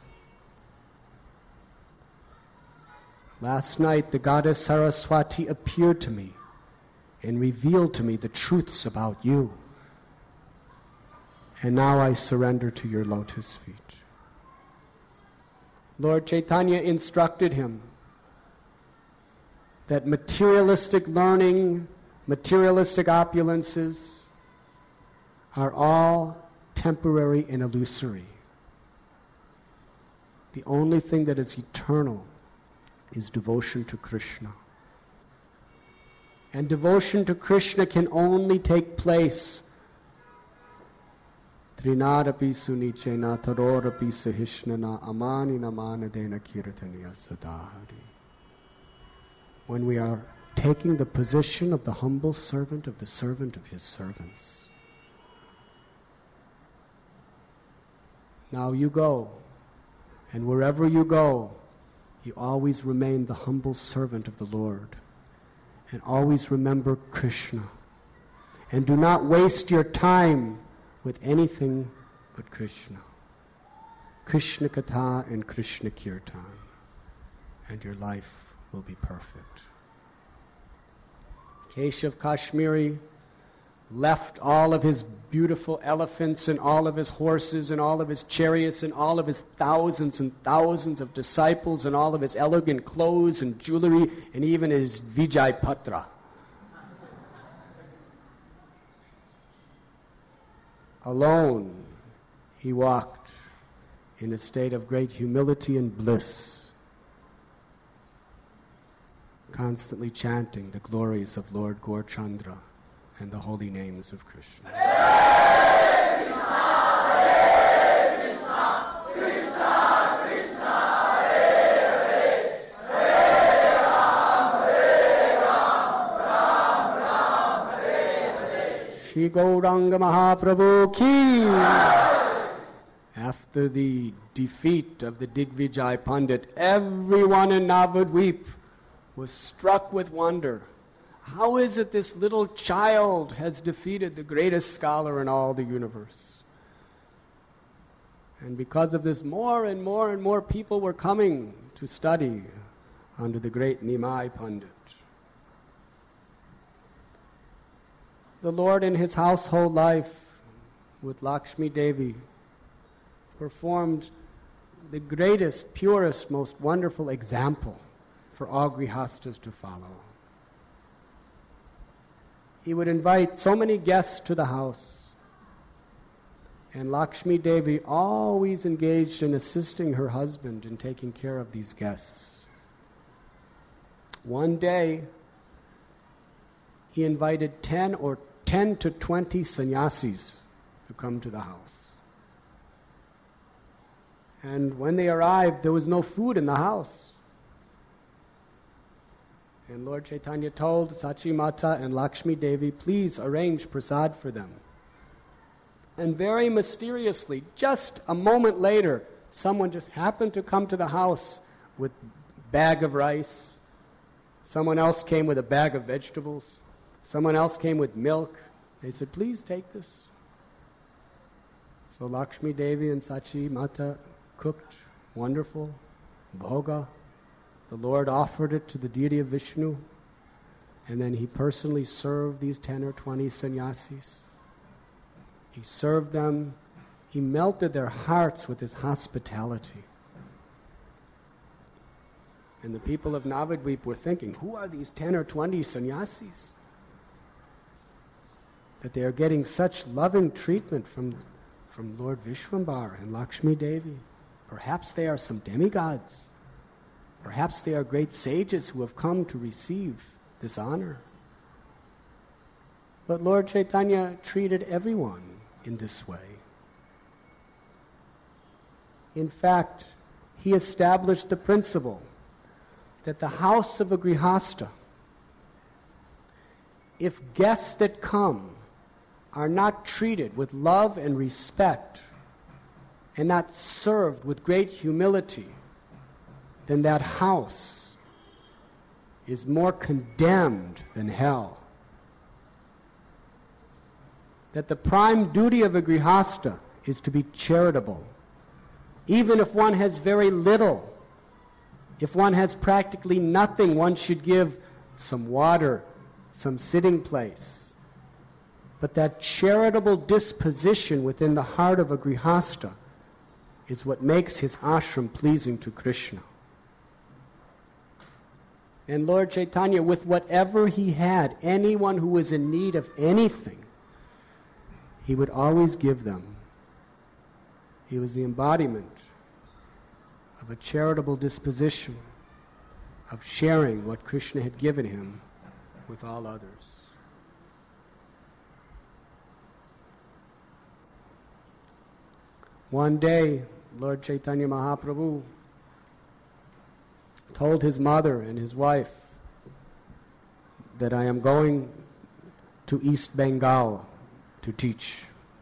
Last night, the goddess Saraswati appeared to me and revealed to me the truths about you. And now I surrender to your lotus feet. Lord Chaitanya instructed him that materialistic learning, materialistic opulences are all temporary and illusory. The only thing that is eternal is devotion to Krishna. And devotion to Krishna can only take place Trinadapi sunichena tarorapi sahishnana amanina manadena kirtaniya sadahari. When we are taking the position of the humble servant of the servant of his servants. Now you go, and wherever you go, you always remain the humble servant of the Lord. And always remember Krishna. And do not waste your time with anything but Krishna. Krishna Katha and Krishna Kirtan. And your life will be perfect. Keshav Kashmiri left all of his beautiful elephants and all of his horses and all of his chariots and all of his thousands and thousands of disciples and all of his elegant clothes and jewelry and even his Vijay Patra. Alone, he walked in a state of great humility and bliss, constantly chanting the glories of Lord Gaurchandra and the holy names of Krishna. Hare Krishna, Krishna Krishna, Hare Hare, Hare Ram, Ram Hare Hare. Shri Gauranga Mahaprabhu ki. After the defeat of the Digvijay Pandit, everyone in Navadvip was struck with wonder. How is it this little child has defeated the greatest scholar in all the universe? And because of this, more and more and more people were coming to study under the great Nimai Pandit. The Lord in his household life with Lakshmi Devi performed the greatest, purest, most wonderful example for all grihastas to follow. He would invite so many guests to the house, and Lakshmi Devi always engaged in assisting her husband in taking care of these guests. One day, he invited 10 to 20 sannyasis to come to the house. And when they arrived, there was no food in the house. And Lord Chaitanya told Sachi Mata and Lakshmi Devi, please arrange prasad for them. And very mysteriously, just a moment later, someone just happened to come to the house with a bag of rice. Someone else came with a bag of vegetables. Someone else came with milk. They said, please take this. So Lakshmi Devi and Sachi Mata cooked wonderful bhoga. The Lord offered it to the deity of Vishnu, and then he personally served these 10 or 20 sannyasis. He served them. He melted their hearts with his hospitality. And the people of Navadvip were thinking, who are these 10 or 20 sannyasis? That they are getting such loving treatment from Lord Vishwambar and Lakshmi Devi. Perhaps they are some demigods. Perhaps they are great sages who have come to receive this honor. But Lord Chaitanya treated everyone in this way. In fact, he established the principle that the house of a grihasta, if guests that come are not treated with love and respect and not served with great humility, then that house is more condemned than hell. That the prime duty of a grihasta is to be charitable. Even if one has very little, if one has practically nothing, one should give some water, some sitting place. But that charitable disposition within the heart of a grihasta is what makes his ashram pleasing to Krishna. And Lord Chaitanya, with whatever he had, anyone who was in need of anything, he would always give them. He was the embodiment of a charitable disposition, of sharing what Krishna had given him with all others. One day, Lord Chaitanya Mahaprabhu told his mother and his wife that I am going to East Bengal to teach.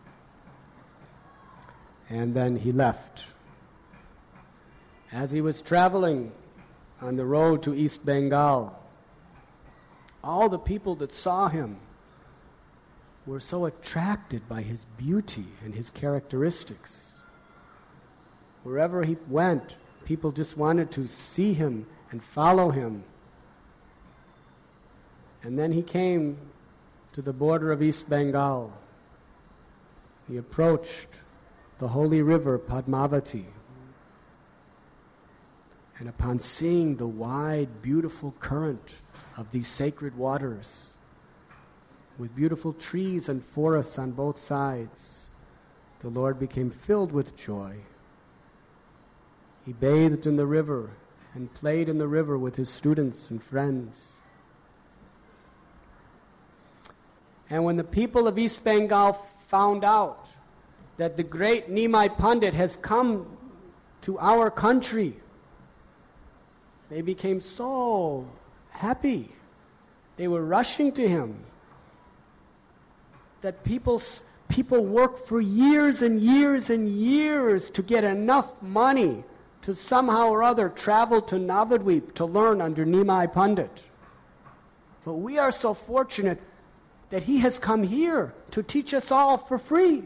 And then he left. As he was traveling on the road to East Bengal, all the people that saw him were so attracted by his beauty and his characteristics. Wherever he went, people just wanted to see him and follow him. And then he came to the border of East Bengal. He approached the holy river Padmavati. And upon seeing the wide, beautiful current of these sacred waters, with beautiful trees and forests on both sides, the Lord became filled with joy. He bathed in the river and played in the river with his students and friends. And when the people of East Bengal found out that the great Nimai Pandit has come to our country, they became so happy. They were rushing to him. That people worked for years and years and years to get enough money to somehow or other travel to Navadvip to learn under Nimai Pandit. But we are so fortunate that he has come here to teach us all for free.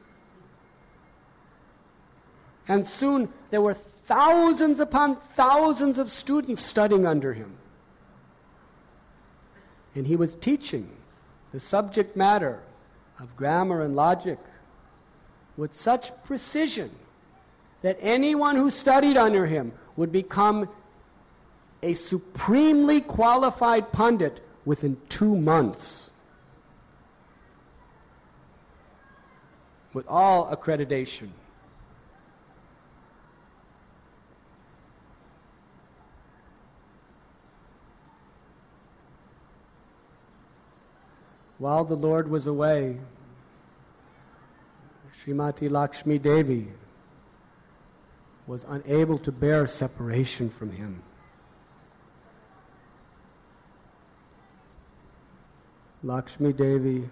And soon there were thousands upon thousands of students studying under him. And he was teaching the subject matter of grammar and logic with such precision that anyone who studied under him would become a supremely qualified Pandit within 2 months, with all accreditation. While the Lord was away, Srimati Lakshmi Devi was unable to bear separation from him. Lakshmi Devi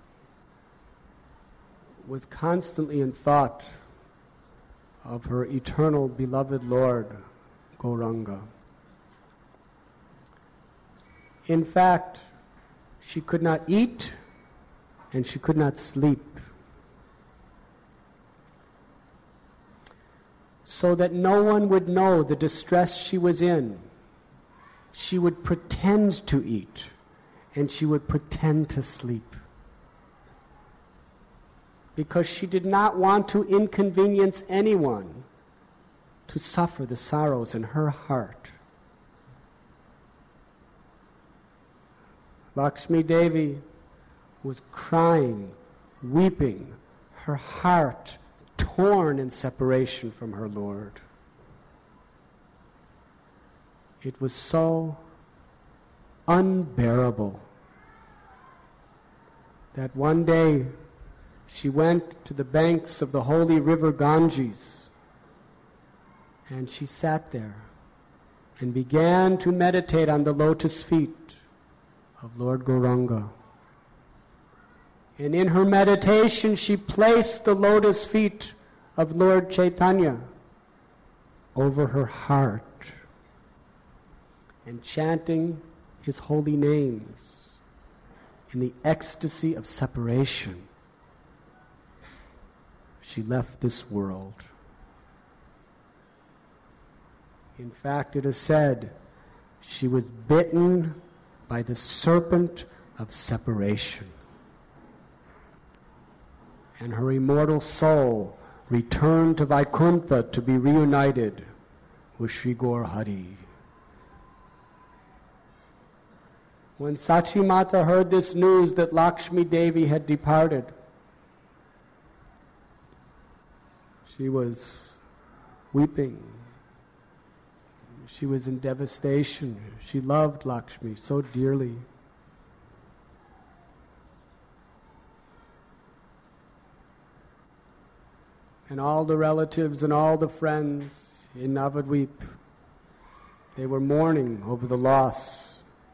was constantly in thought of her eternal beloved Lord, Gauranga. In fact, she could not eat and she could not sleep, so that no one would know the distress she was in. She would pretend to eat and she would pretend to sleep, because she did not want to inconvenience anyone to suffer the sorrows in her heart. Lakshmi Devi was crying, weeping, her heart torn in separation from her Lord. It was so unbearable that one day she went to the banks of the holy river Ganges, and she sat there and began to meditate on the lotus feet of Lord Gauranga. And in her meditation she placed the lotus feet of Lord Chaitanya over her heart, and chanting his holy names in the ecstasy of separation, she left this world. In fact, it is said she was bitten by the serpent of separation, and her immortal soul returned to Vaikuntha to be reunited with Sri Gaur Hari. When Sachi Mata heard this news that Lakshmi Devi had departed, she was weeping. She was in devastation. She loved Lakshmi so dearly. and all the relatives and all the friends in Navadvip, they were mourning over the loss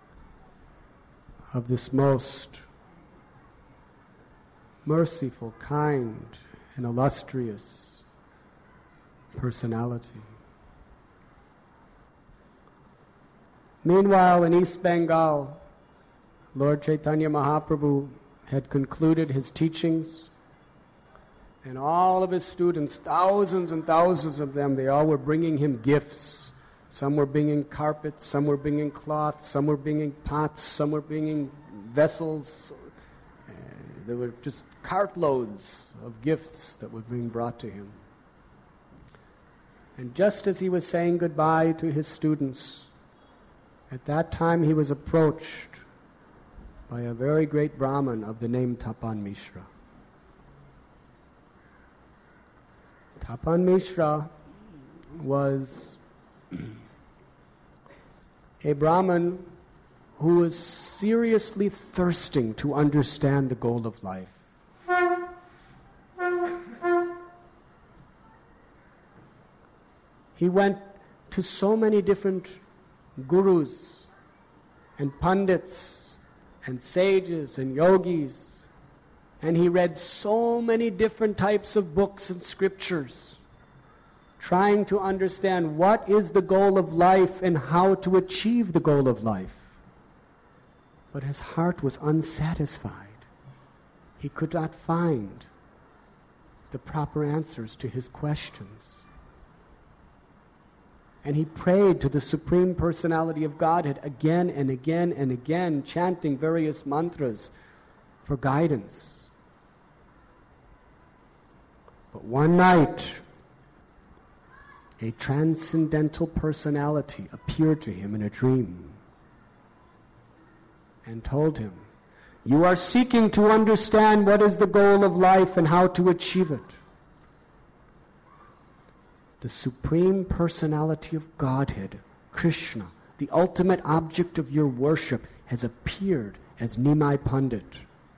of this most merciful, kind, and illustrious personality. Meanwhile, in East Bengal, Lord Chaitanya Mahaprabhu had concluded his teachings, and all of his students, thousands and thousands of them, they all were bringing him gifts. Some were bringing carpets, some were bringing cloth, some were bringing pots, some were bringing vessels. There were just cartloads of gifts that were being brought to him. And just as he was saying goodbye to his students, at that time he was approached by a very great Brahmin of the name Tapan Mishra. Tapan Mishra was a Brahmin who was seriously thirsting to understand the goal of life. He went to so many different gurus and pundits and sages and yogis, and he read so many different types of books and scriptures, trying to understand what is the goal of life and how to achieve the goal of life. But his heart was unsatisfied. He could not find the proper answers to his questions. And he prayed to the Supreme Personality of Godhead again and again and again, chanting various mantras for guidance. But one night, a transcendental personality appeared to him in a dream and told him, "You are seeking to understand what is the goal of life and how to achieve it. The Supreme Personality of Godhead, Krishna, the ultimate object of your worship, has appeared as Nimai Pandit.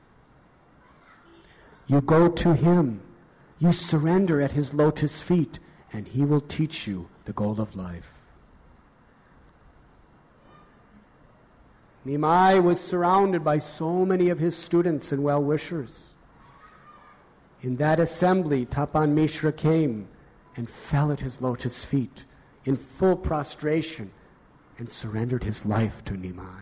You go to him, you surrender at his lotus feet, and he will teach you the goal of life." Nimai was surrounded by so many of his students and well-wishers. In that assembly, Tapan Mishra came and fell at his lotus feet in full prostration and surrendered his life to Nimai.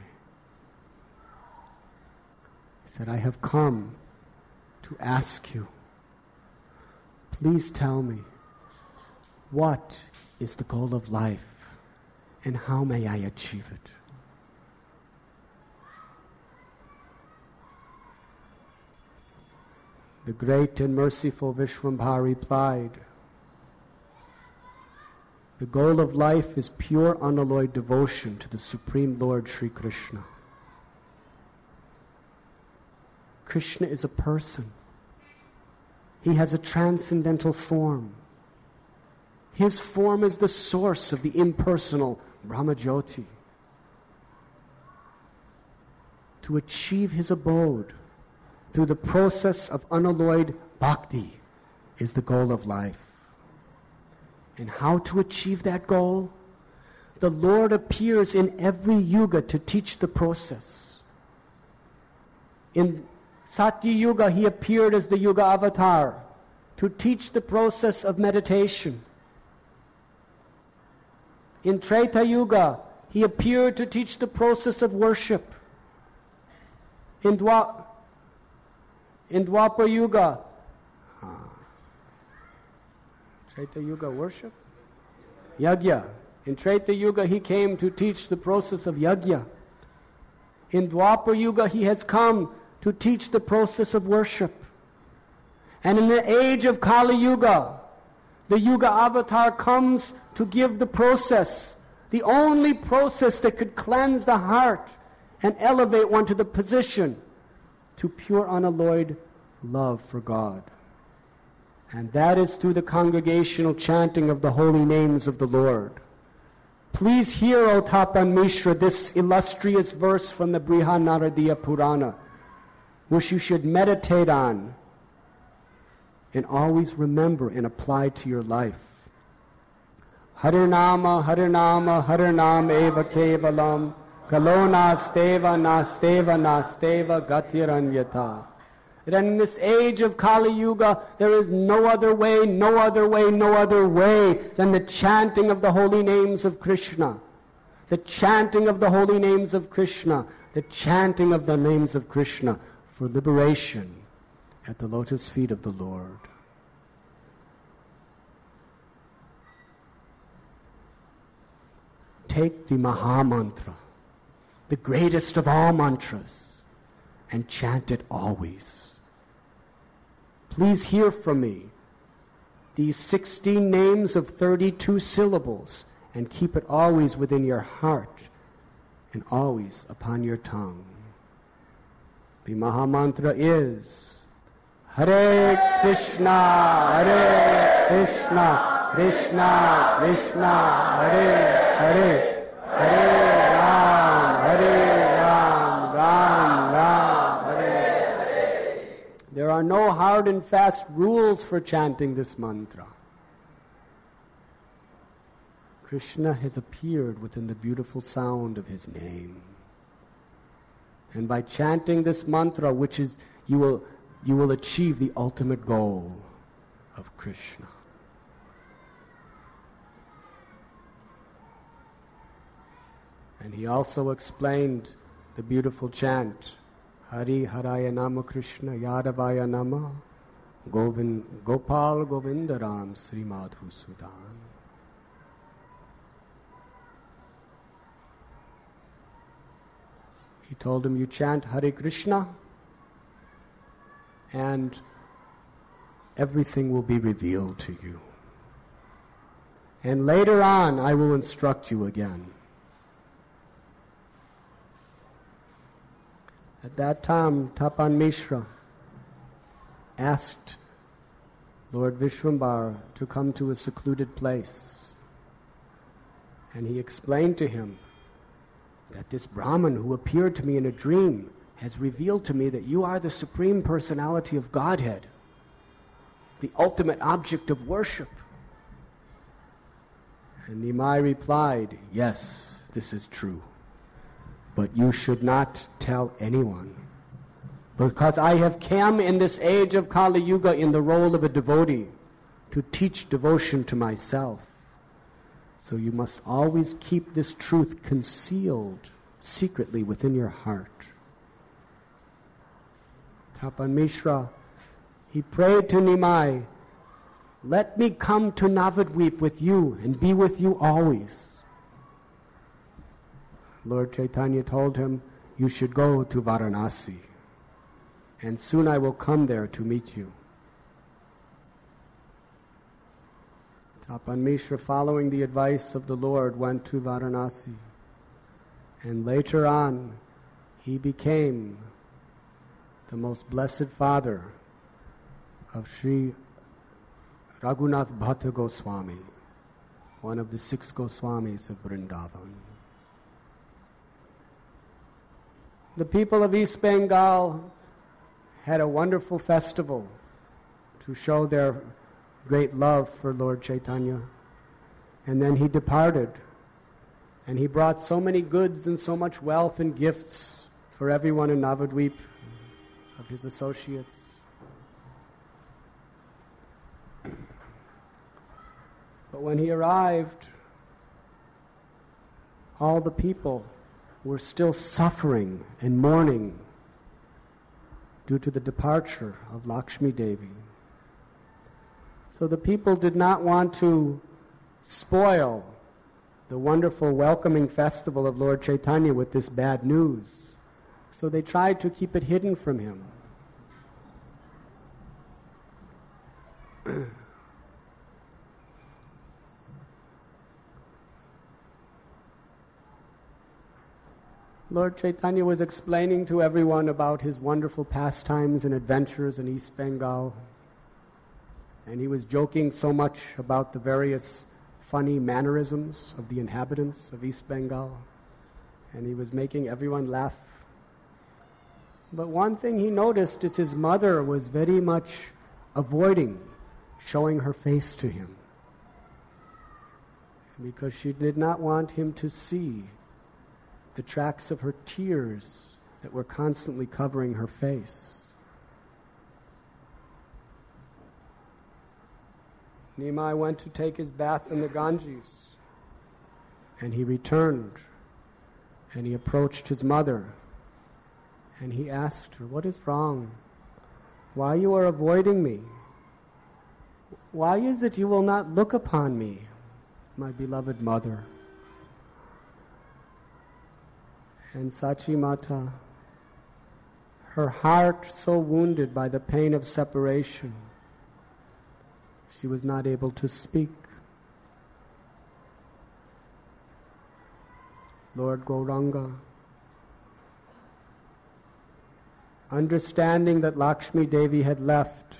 He said, "I have come to ask you, please tell me, what is the goal of life and how may I achieve it?" The great and merciful Vishwambhara replied, "The goal of life is pure unalloyed devotion to the Supreme Lord Sri Krishna. Krishna is a person. He has a transcendental form. His form is the source of the impersonal Brahmajyoti. To achieve his abode through the process of unalloyed bhakti is the goal of life. And how to achieve that goal? The Lord appears in every yuga to teach the process. In Satya Yuga, he appeared as the Yuga Avatar to teach the process of meditation. In Treta Yuga, he appeared to teach the process of worship. In Dwapar Yuga, Treta Yuga worship? Yajna. In Treta Yuga, he came to teach the process of yajna. In Dwapar Yuga, he has come to teach the process of worship. And in the age of Kali Yuga, the Yuga Avatar comes to give the process, the only process that could cleanse the heart and elevate one to the position to pure unalloyed love for God. And that is through the congregational chanting of the holy names of the Lord. Please hear, O Tapan Mishra, this illustrious verse from the Brihanaradiya Purana, which you should meditate on and always remember and apply to your life. Harinama, Harinama, Harinam eva kevalam, kalo nasteva, nasteva, nasteva, gatiranyata. And in this age of Kali Yuga, there is no other way, no other way, no other way than the chanting of the holy names of Krishna. The chanting of the holy names of Krishna. The chanting of the names of Krishna for liberation at the lotus feet of the Lord. Take the Maha Mantra, the greatest of all mantras, and chant it always. Please hear from me these 16 names of 32 syllables and keep it always within your heart and always upon your tongue. The Maha Mantra is Hare Krishna, Hare Krishna, Krishna Krishna, Hare Hare, Hare Ram, Ram Ram, Hare Hare. There are no hard and fast rules for chanting this mantra. Krishna has appeared within the beautiful sound of his name. And by chanting this mantra, which is, you will achieve the ultimate goal of Krishna. And he also explained the beautiful chant, Hari Haraya Nama Krishna Yadavaya Nama Gopal Govindaram Sri Madhusudan. He told him, you chant Hare Krishna and everything will be revealed to you. And later on, I will instruct you again. At that time, Tapan Mishra asked Lord Vishwambar to come to a secluded place. And he explained to him that this Brahman who appeared to me in a dream has revealed to me that you are the Supreme Personality of Godhead, the ultimate object of worship. And Nimai replied, yes, this is true, but you should not tell anyone, because I have come in this age of Kali Yuga in the role of a devotee to teach devotion to myself. So you must always keep this truth concealed secretly within your heart. Tapan Mishra, he prayed to Nimai, let me come to Navadvip with you and be with you always. Lord Chaitanya told him, you should go to Varanasi, and soon I will come there to meet you. Tapan Mishra, following the advice of the Lord, went to Varanasi. And later on, he became the most blessed father of Sri Raghunath Bhatta Goswami, one of the 6 Goswamis of Vrindavan. The people of East Bengal had a wonderful festival to show their great love for Lord Chaitanya. And then he departed. And he brought so many goods and so much wealth and gifts for everyone in Navadvip, of his associates. But when he arrived, all the people were still suffering and mourning due to the departure of Lakshmi Devi. So the people did not want to spoil the wonderful welcoming festival of Lord Chaitanya with this bad news. So they tried to keep it hidden from him. Lord Chaitanya was explaining to everyone about his wonderful pastimes and adventures in East Bengal. And he was joking so much about the various funny mannerisms of the inhabitants of East Bengal. And he was making everyone laugh. But one thing he noticed is his mother was very much avoiding showing her face to him, because she did not want him to see the tracks of her tears that were constantly covering her face. Nimai went to take his bath in the Ganges, and he returned, and he approached his mother, and he asked her, "What is wrong? Why you are avoiding me? Why is it you will not look upon me, my beloved mother?" And Sachi Mata, her heart so wounded by the pain of separation, she was not able to speak. Lord Gauranga, understanding that Lakshmi Devi had left,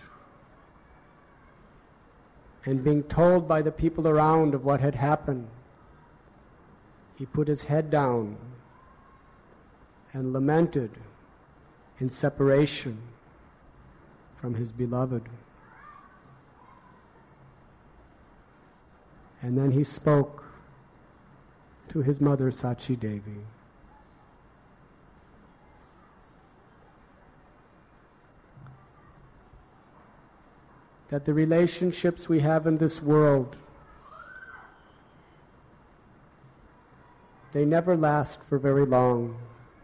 and being told by the people around of what had happened, he put his head down and lamented in separation from his beloved. And then he spoke to his mother Sachi Devi. That the relationships we have in this world, they never last for very long.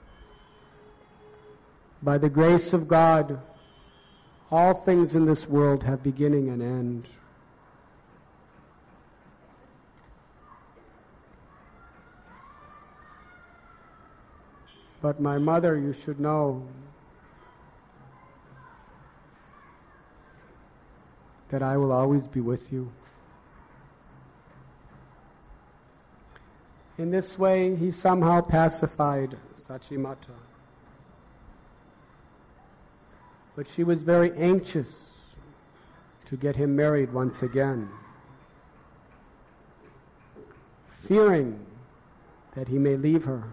By the grace of God, all things in this world have beginning and end. But my mother, you should know that I will always be with you. In this way, he somehow pacified Sachi Mata. But she was very anxious to get him married once again, fearing that he may leave her.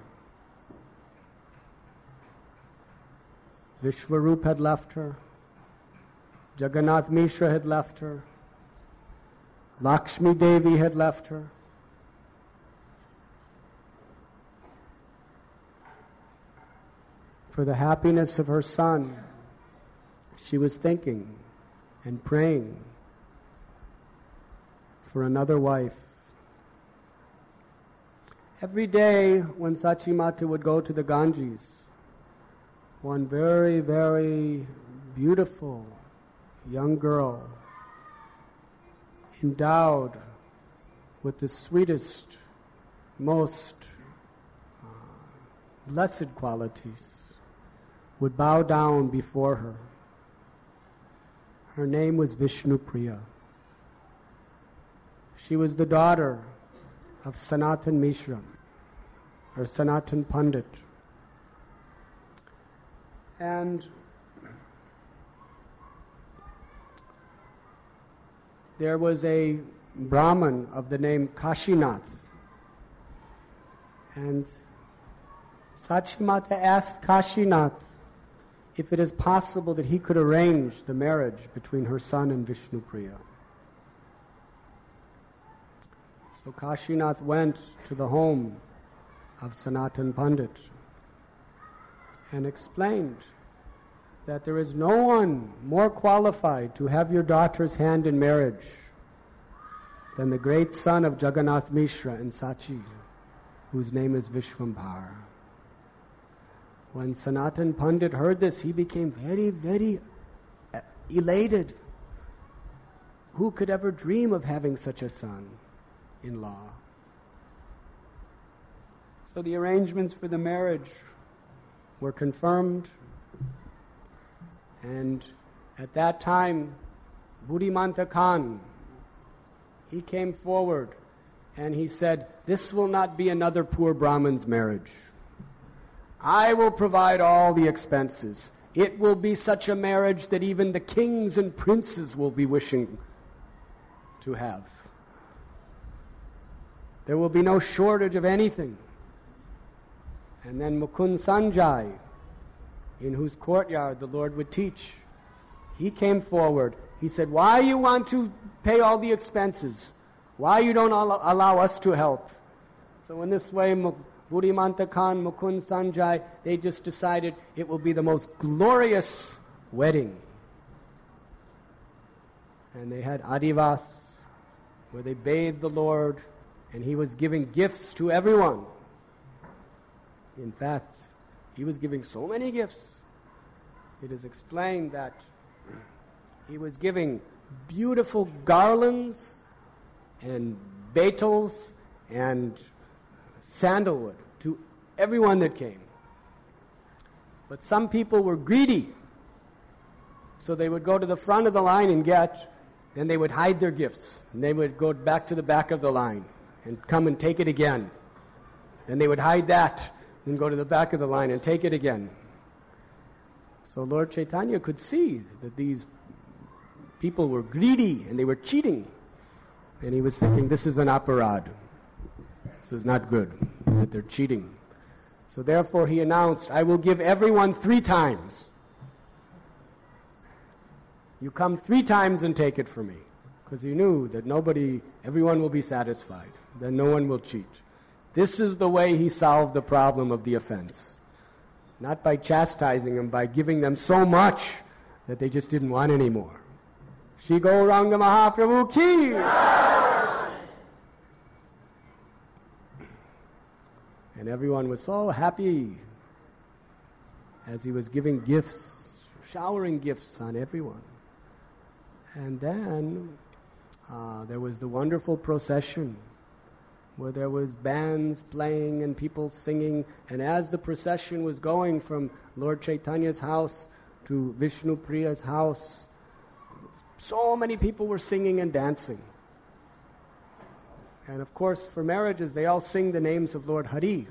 Vishwarup had left her. Jagannath Mishra had left her. Lakshmi Devi had left her. For the happiness of her son, she was thinking and praying for another wife. Every day when Sachi Mata would go to the Ganges, one very, very beautiful young girl, endowed with the sweetest, most blessed qualities, would bow down before her. Her name was Vishnupriya. She was the daughter of Sanatan Mishra, or Sanatan Pandit. And there was a Brahmin of the name Kashinath. And Sachi Mata asked Kashinath if it is possible that he could arrange the marriage between her son and Vishnupriya. So Kashinath went to the home of Sanatan Pandit and explained that there is no one more qualified to have your daughter's hand in marriage than the great son of Jagannath Mishra and Sachi, whose name is Vishwambhar. When Sanatan Pandit heard this, he became very, very elated. Who could ever dream of having such a son-in-law? So the arrangements for the marriage were confirmed, and at that time, Buddhimanta Khan, he came forward and he said, "This will not be another poor Brahmin's marriage. I will provide all the expenses. It will be such a marriage that even the kings and princes will be wishing to have. There will be no shortage of anything." And then Mukund Sanjay, in whose courtyard the Lord would teach, he came forward He said, why you want to pay all the expenses? Why you don't allow us to help? So in this way, Buddhimanta Khan, Mukund Sanjay, they just decided it will be the most glorious wedding. And they had Adivas, where they bathed the Lord, and he was giving gifts to everyone. In fact, he was giving so many gifts. It is explained that he was giving beautiful garlands and betels and sandalwood to everyone that came. But some people were greedy, so they would go to the front of the line and get, then they would hide their gifts, and they would go back to the back of the line and come and take it again. Then they would hide that, and go to the back of the line and take it again. So Lord Chaitanya could see that these people were greedy and they were cheating. And he was thinking, this is an aparad. This is not good, that they're cheating. So therefore he announced, I will give everyone 3 times. You come 3 times and take it from me. Because he knew that everyone will be satisfied. Then no one will cheat. This is the way he solved the problem of the offense. Not by chastising them, by giving them so much that they just didn't want any more. Shri Gauranga Mahaprabhu ki! And everyone was so happy as he was giving gifts, showering gifts on everyone. And then there was the wonderful procession where there was bands playing and people singing. And as the procession was going from Lord Chaitanya's house to Vishnu Priya's house, so many people were singing and dancing. And of course, for marriages, they all sing the names of Lord Hari.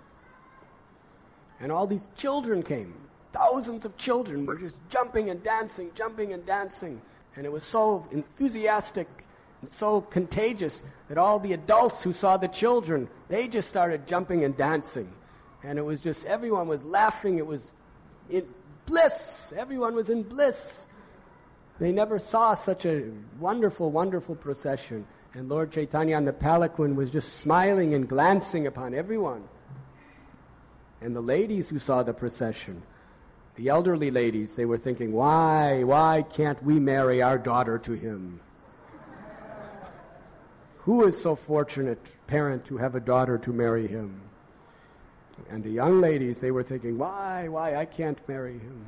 And all these children came. Thousands of children were just jumping and dancing. And it was so enthusiastic and so contagious that all the adults who saw the children, they just started jumping and dancing. And it was just, everyone was laughing. It was in bliss. Everyone was in bliss. They never saw such a wonderful, wonderful procession. And Lord Chaitanya on the palanquin was just smiling and glancing upon everyone. And the ladies who saw the procession, the elderly ladies, they were thinking, why can't we marry our daughter to him? Who is so fortunate parent to have a daughter to marry him? And the young ladies, they were thinking, why I can't marry him?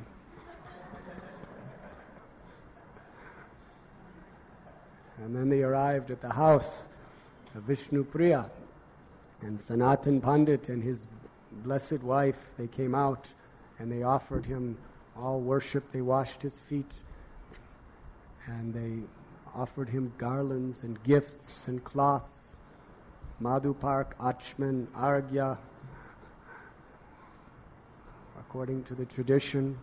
And then they arrived at the house of Vishnu Priya, and Sanatan Pandit and his blessed wife, they came out and they offered him all worship. They washed his feet and they offered him garlands and gifts and cloth, Madhupark, Achman, Argya, according to the tradition.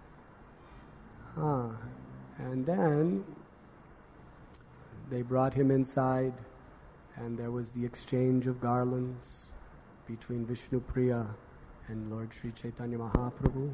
And then they brought him inside, and there was the exchange of garlands between Vishnu Priya and Lord Sri Chaitanya Mahaprabhu.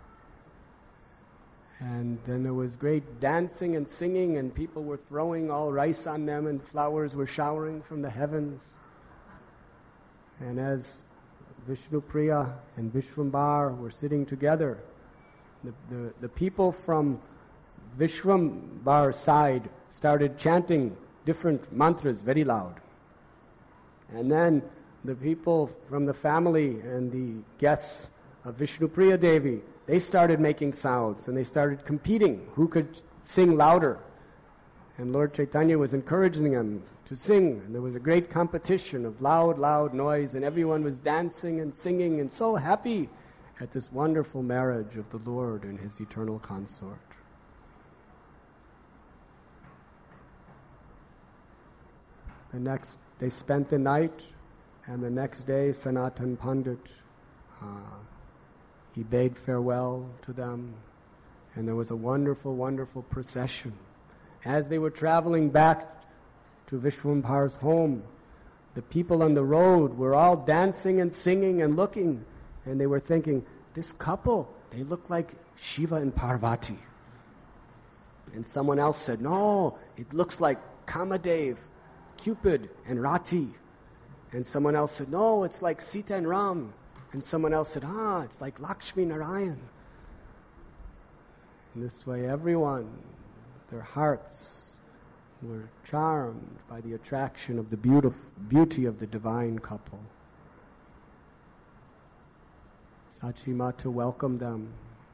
And then there was great dancing and singing, and people were throwing all rice on them, and flowers were showering from the heavens. And as Vishnu Priya and Vishwambar were sitting together, the people from Vishwambar's side started chanting different mantras very loud. And then the people from the family and the guests of Vishnu Priya Devi, they started making sounds and they started competing who could sing louder. And Lord Chaitanya was encouraging them to sing, and there was a great competition of loud noise, and everyone was dancing and singing and so happy at this wonderful marriage of the Lord and his eternal consort. They spent the night, and the next day Sanatan Pandit, he bade farewell to them, and there was a wonderful, wonderful procession. As they were traveling back to Vishwambar's home, the people on the road were all dancing and singing and looking, and they were thinking, this couple, they look like Shiva and Parvati. And someone else said, no, it looks like Kamadev, Cupid, and Rati. And someone else said, no, it's like Sita and Ram. And someone else said, it's like Lakshmi Narayan. In this way, everyone, their hearts were charmed by the attraction of the beauty of the divine couple. Sachimata welcomed them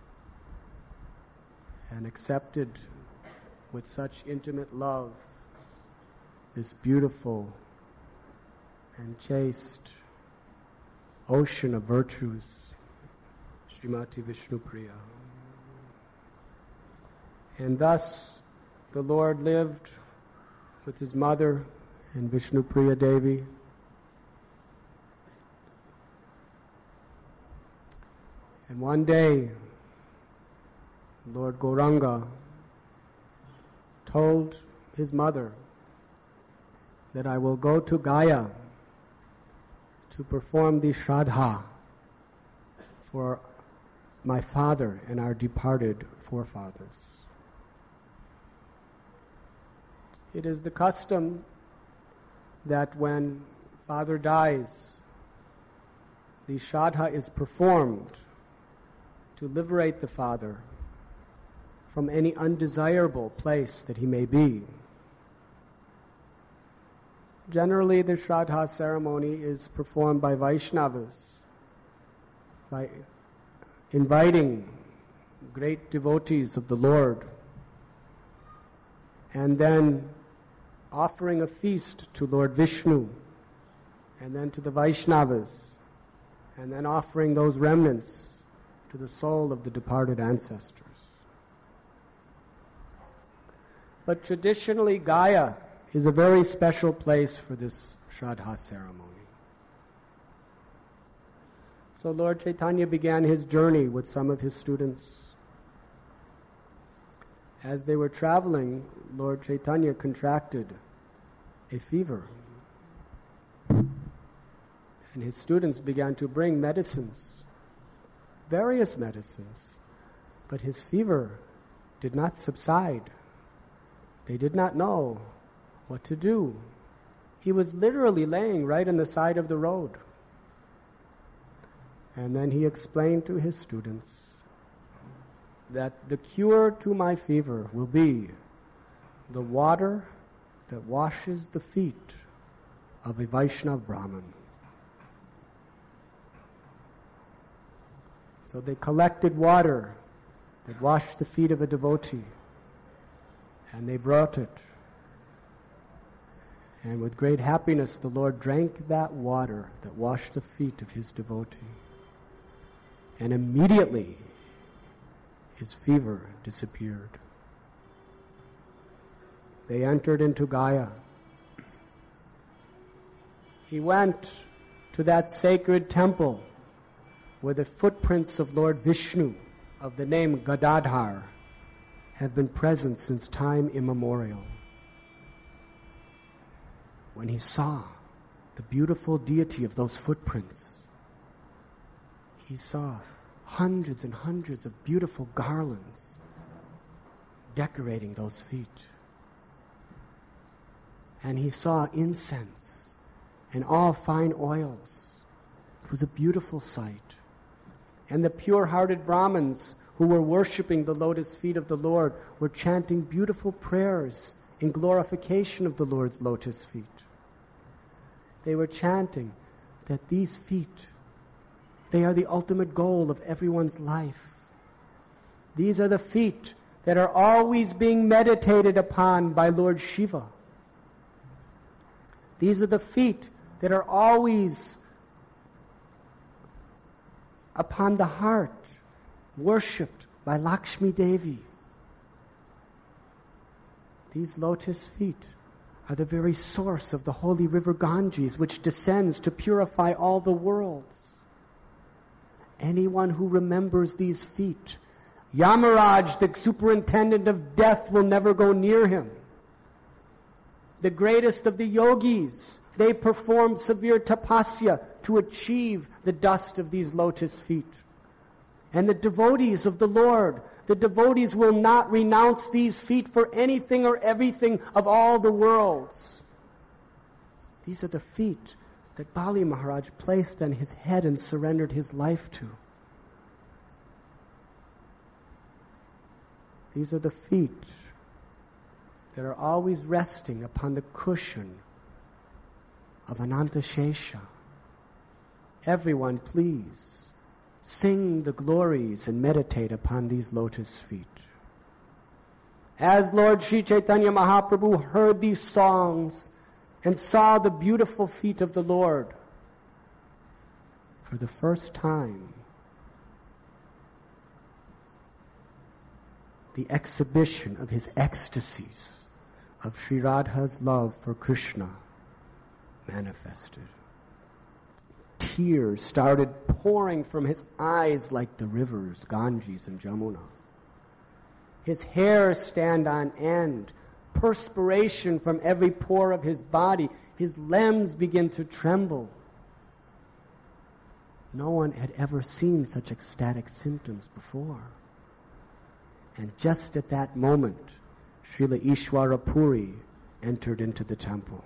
and accepted with such intimate love this beautiful and chaste ocean of virtues, Srimati Vishnupriya. And thus the Lord lived with his mother and Vishnupriya Devi. And one day, Lord Gauranga told his mother that I will go to Gaya to perform the Shraddha for my father and our departed forefathers. It is the custom that when father dies, the Shraddha is performed to liberate the father from any undesirable place that he may be. Generally, the Shraddha ceremony is performed by Vaishnavas, by inviting great devotees of the Lord, and then offering a feast to Lord Vishnu, and then to the Vaishnavas, and then offering those remnants to the soul of the departed ancestors. But traditionally, Gaya is a very special place for this Shraddha ceremony. So Lord Chaitanya began his journey with some of his students. As they were traveling, Lord Chaitanya contracted a fever. And his students began to bring medicines, various medicines, but his fever did not subside. They did not know what to do. He was literally laying right on the side of the road. And then he explained to his students that the cure to my fever will be the water that washes the feet of a Vaishnava Brahmin. So they collected water that washed the feet of a devotee, and they brought it. And with great happiness, the Lord drank that water that washed the feet of his devotee. And immediately, his fever disappeared. They entered into Gaya. He went to that sacred temple where the footprints of Lord Vishnu, of the name Gadadhar, have been present since time immemorial. When he saw the beautiful deity of those footprints, he saw hundreds and hundreds of beautiful garlands decorating those feet. And he saw incense and all fine oils. It was a beautiful sight. And the pure-hearted Brahmins who were worshipping the lotus feet of the Lord were chanting beautiful prayers in glorification of the Lord's lotus feet. They were chanting that these feet, they are the ultimate goal of everyone's life. These are the feet that are always being meditated upon by Lord Shiva. These are the feet that are always upon the heart, worshipped by Lakshmi Devi. These lotus feet are the very source of the holy river Ganges, which descends to purify all the worlds. Anyone who remembers these feet, Yamaraj, the superintendent of death, will never go near him. The greatest of the yogis, they perform severe tapasya to achieve the dust of these lotus feet. And the devotees of the Lord, The devotees will not renounce these feet for anything or everything of all the worlds. These are the feet that Bali Maharaj placed on his head and surrendered his life to. These are the feet that are always resting upon the cushion of Anantashesha. Everyone, please, sing the glories and meditate upon these lotus feet. As Lord Sri Chaitanya Mahaprabhu heard these songs and saw the beautiful feet of the Lord, for the first time, the exhibition of his ecstasies of Sri Radha's love for Krishna manifested. Tears started pouring from his eyes like the rivers, Ganges and Jamuna. His hair stand on end, perspiration from every pore of his body. His limbs begin to tremble. No one had ever seen such ecstatic symptoms before. And just at that moment, Srila Ishwara Puri entered into the temple.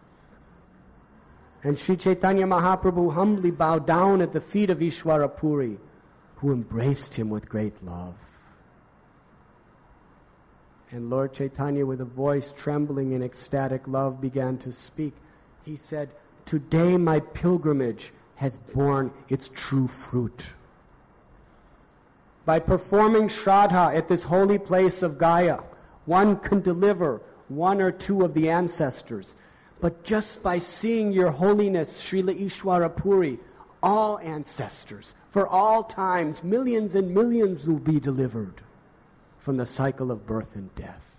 And Sri Chaitanya Mahaprabhu humbly bowed down at the feet of Ishwara Puri, who embraced him with great love. And Lord Chaitanya, with a voice trembling in ecstatic love, began to speak. He said, "Today my pilgrimage has borne its true fruit. By performing Shraddha at this holy place of Gaya, one can deliver one or two of the ancestors. But just by seeing your holiness, Srila Ishwara Puri, all ancestors, for all times, millions and millions will be delivered from the cycle of birth and death."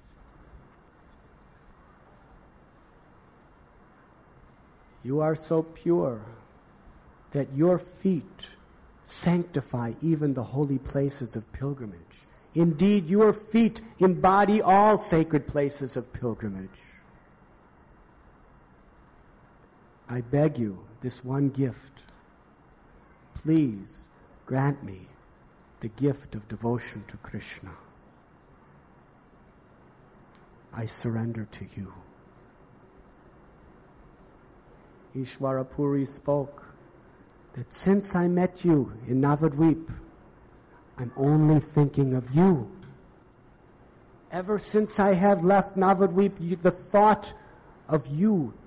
You are so pure that your feet sanctify even the holy places of pilgrimage. Indeed, your feet embody all sacred places of pilgrimage. I beg you this one gift. Please grant me the gift of devotion to Krishna. I surrender to you. Ishwara Puri spoke that since I met you in Navadvip, I'm only thinking of you. Ever since I have left Navadvip, the thought of you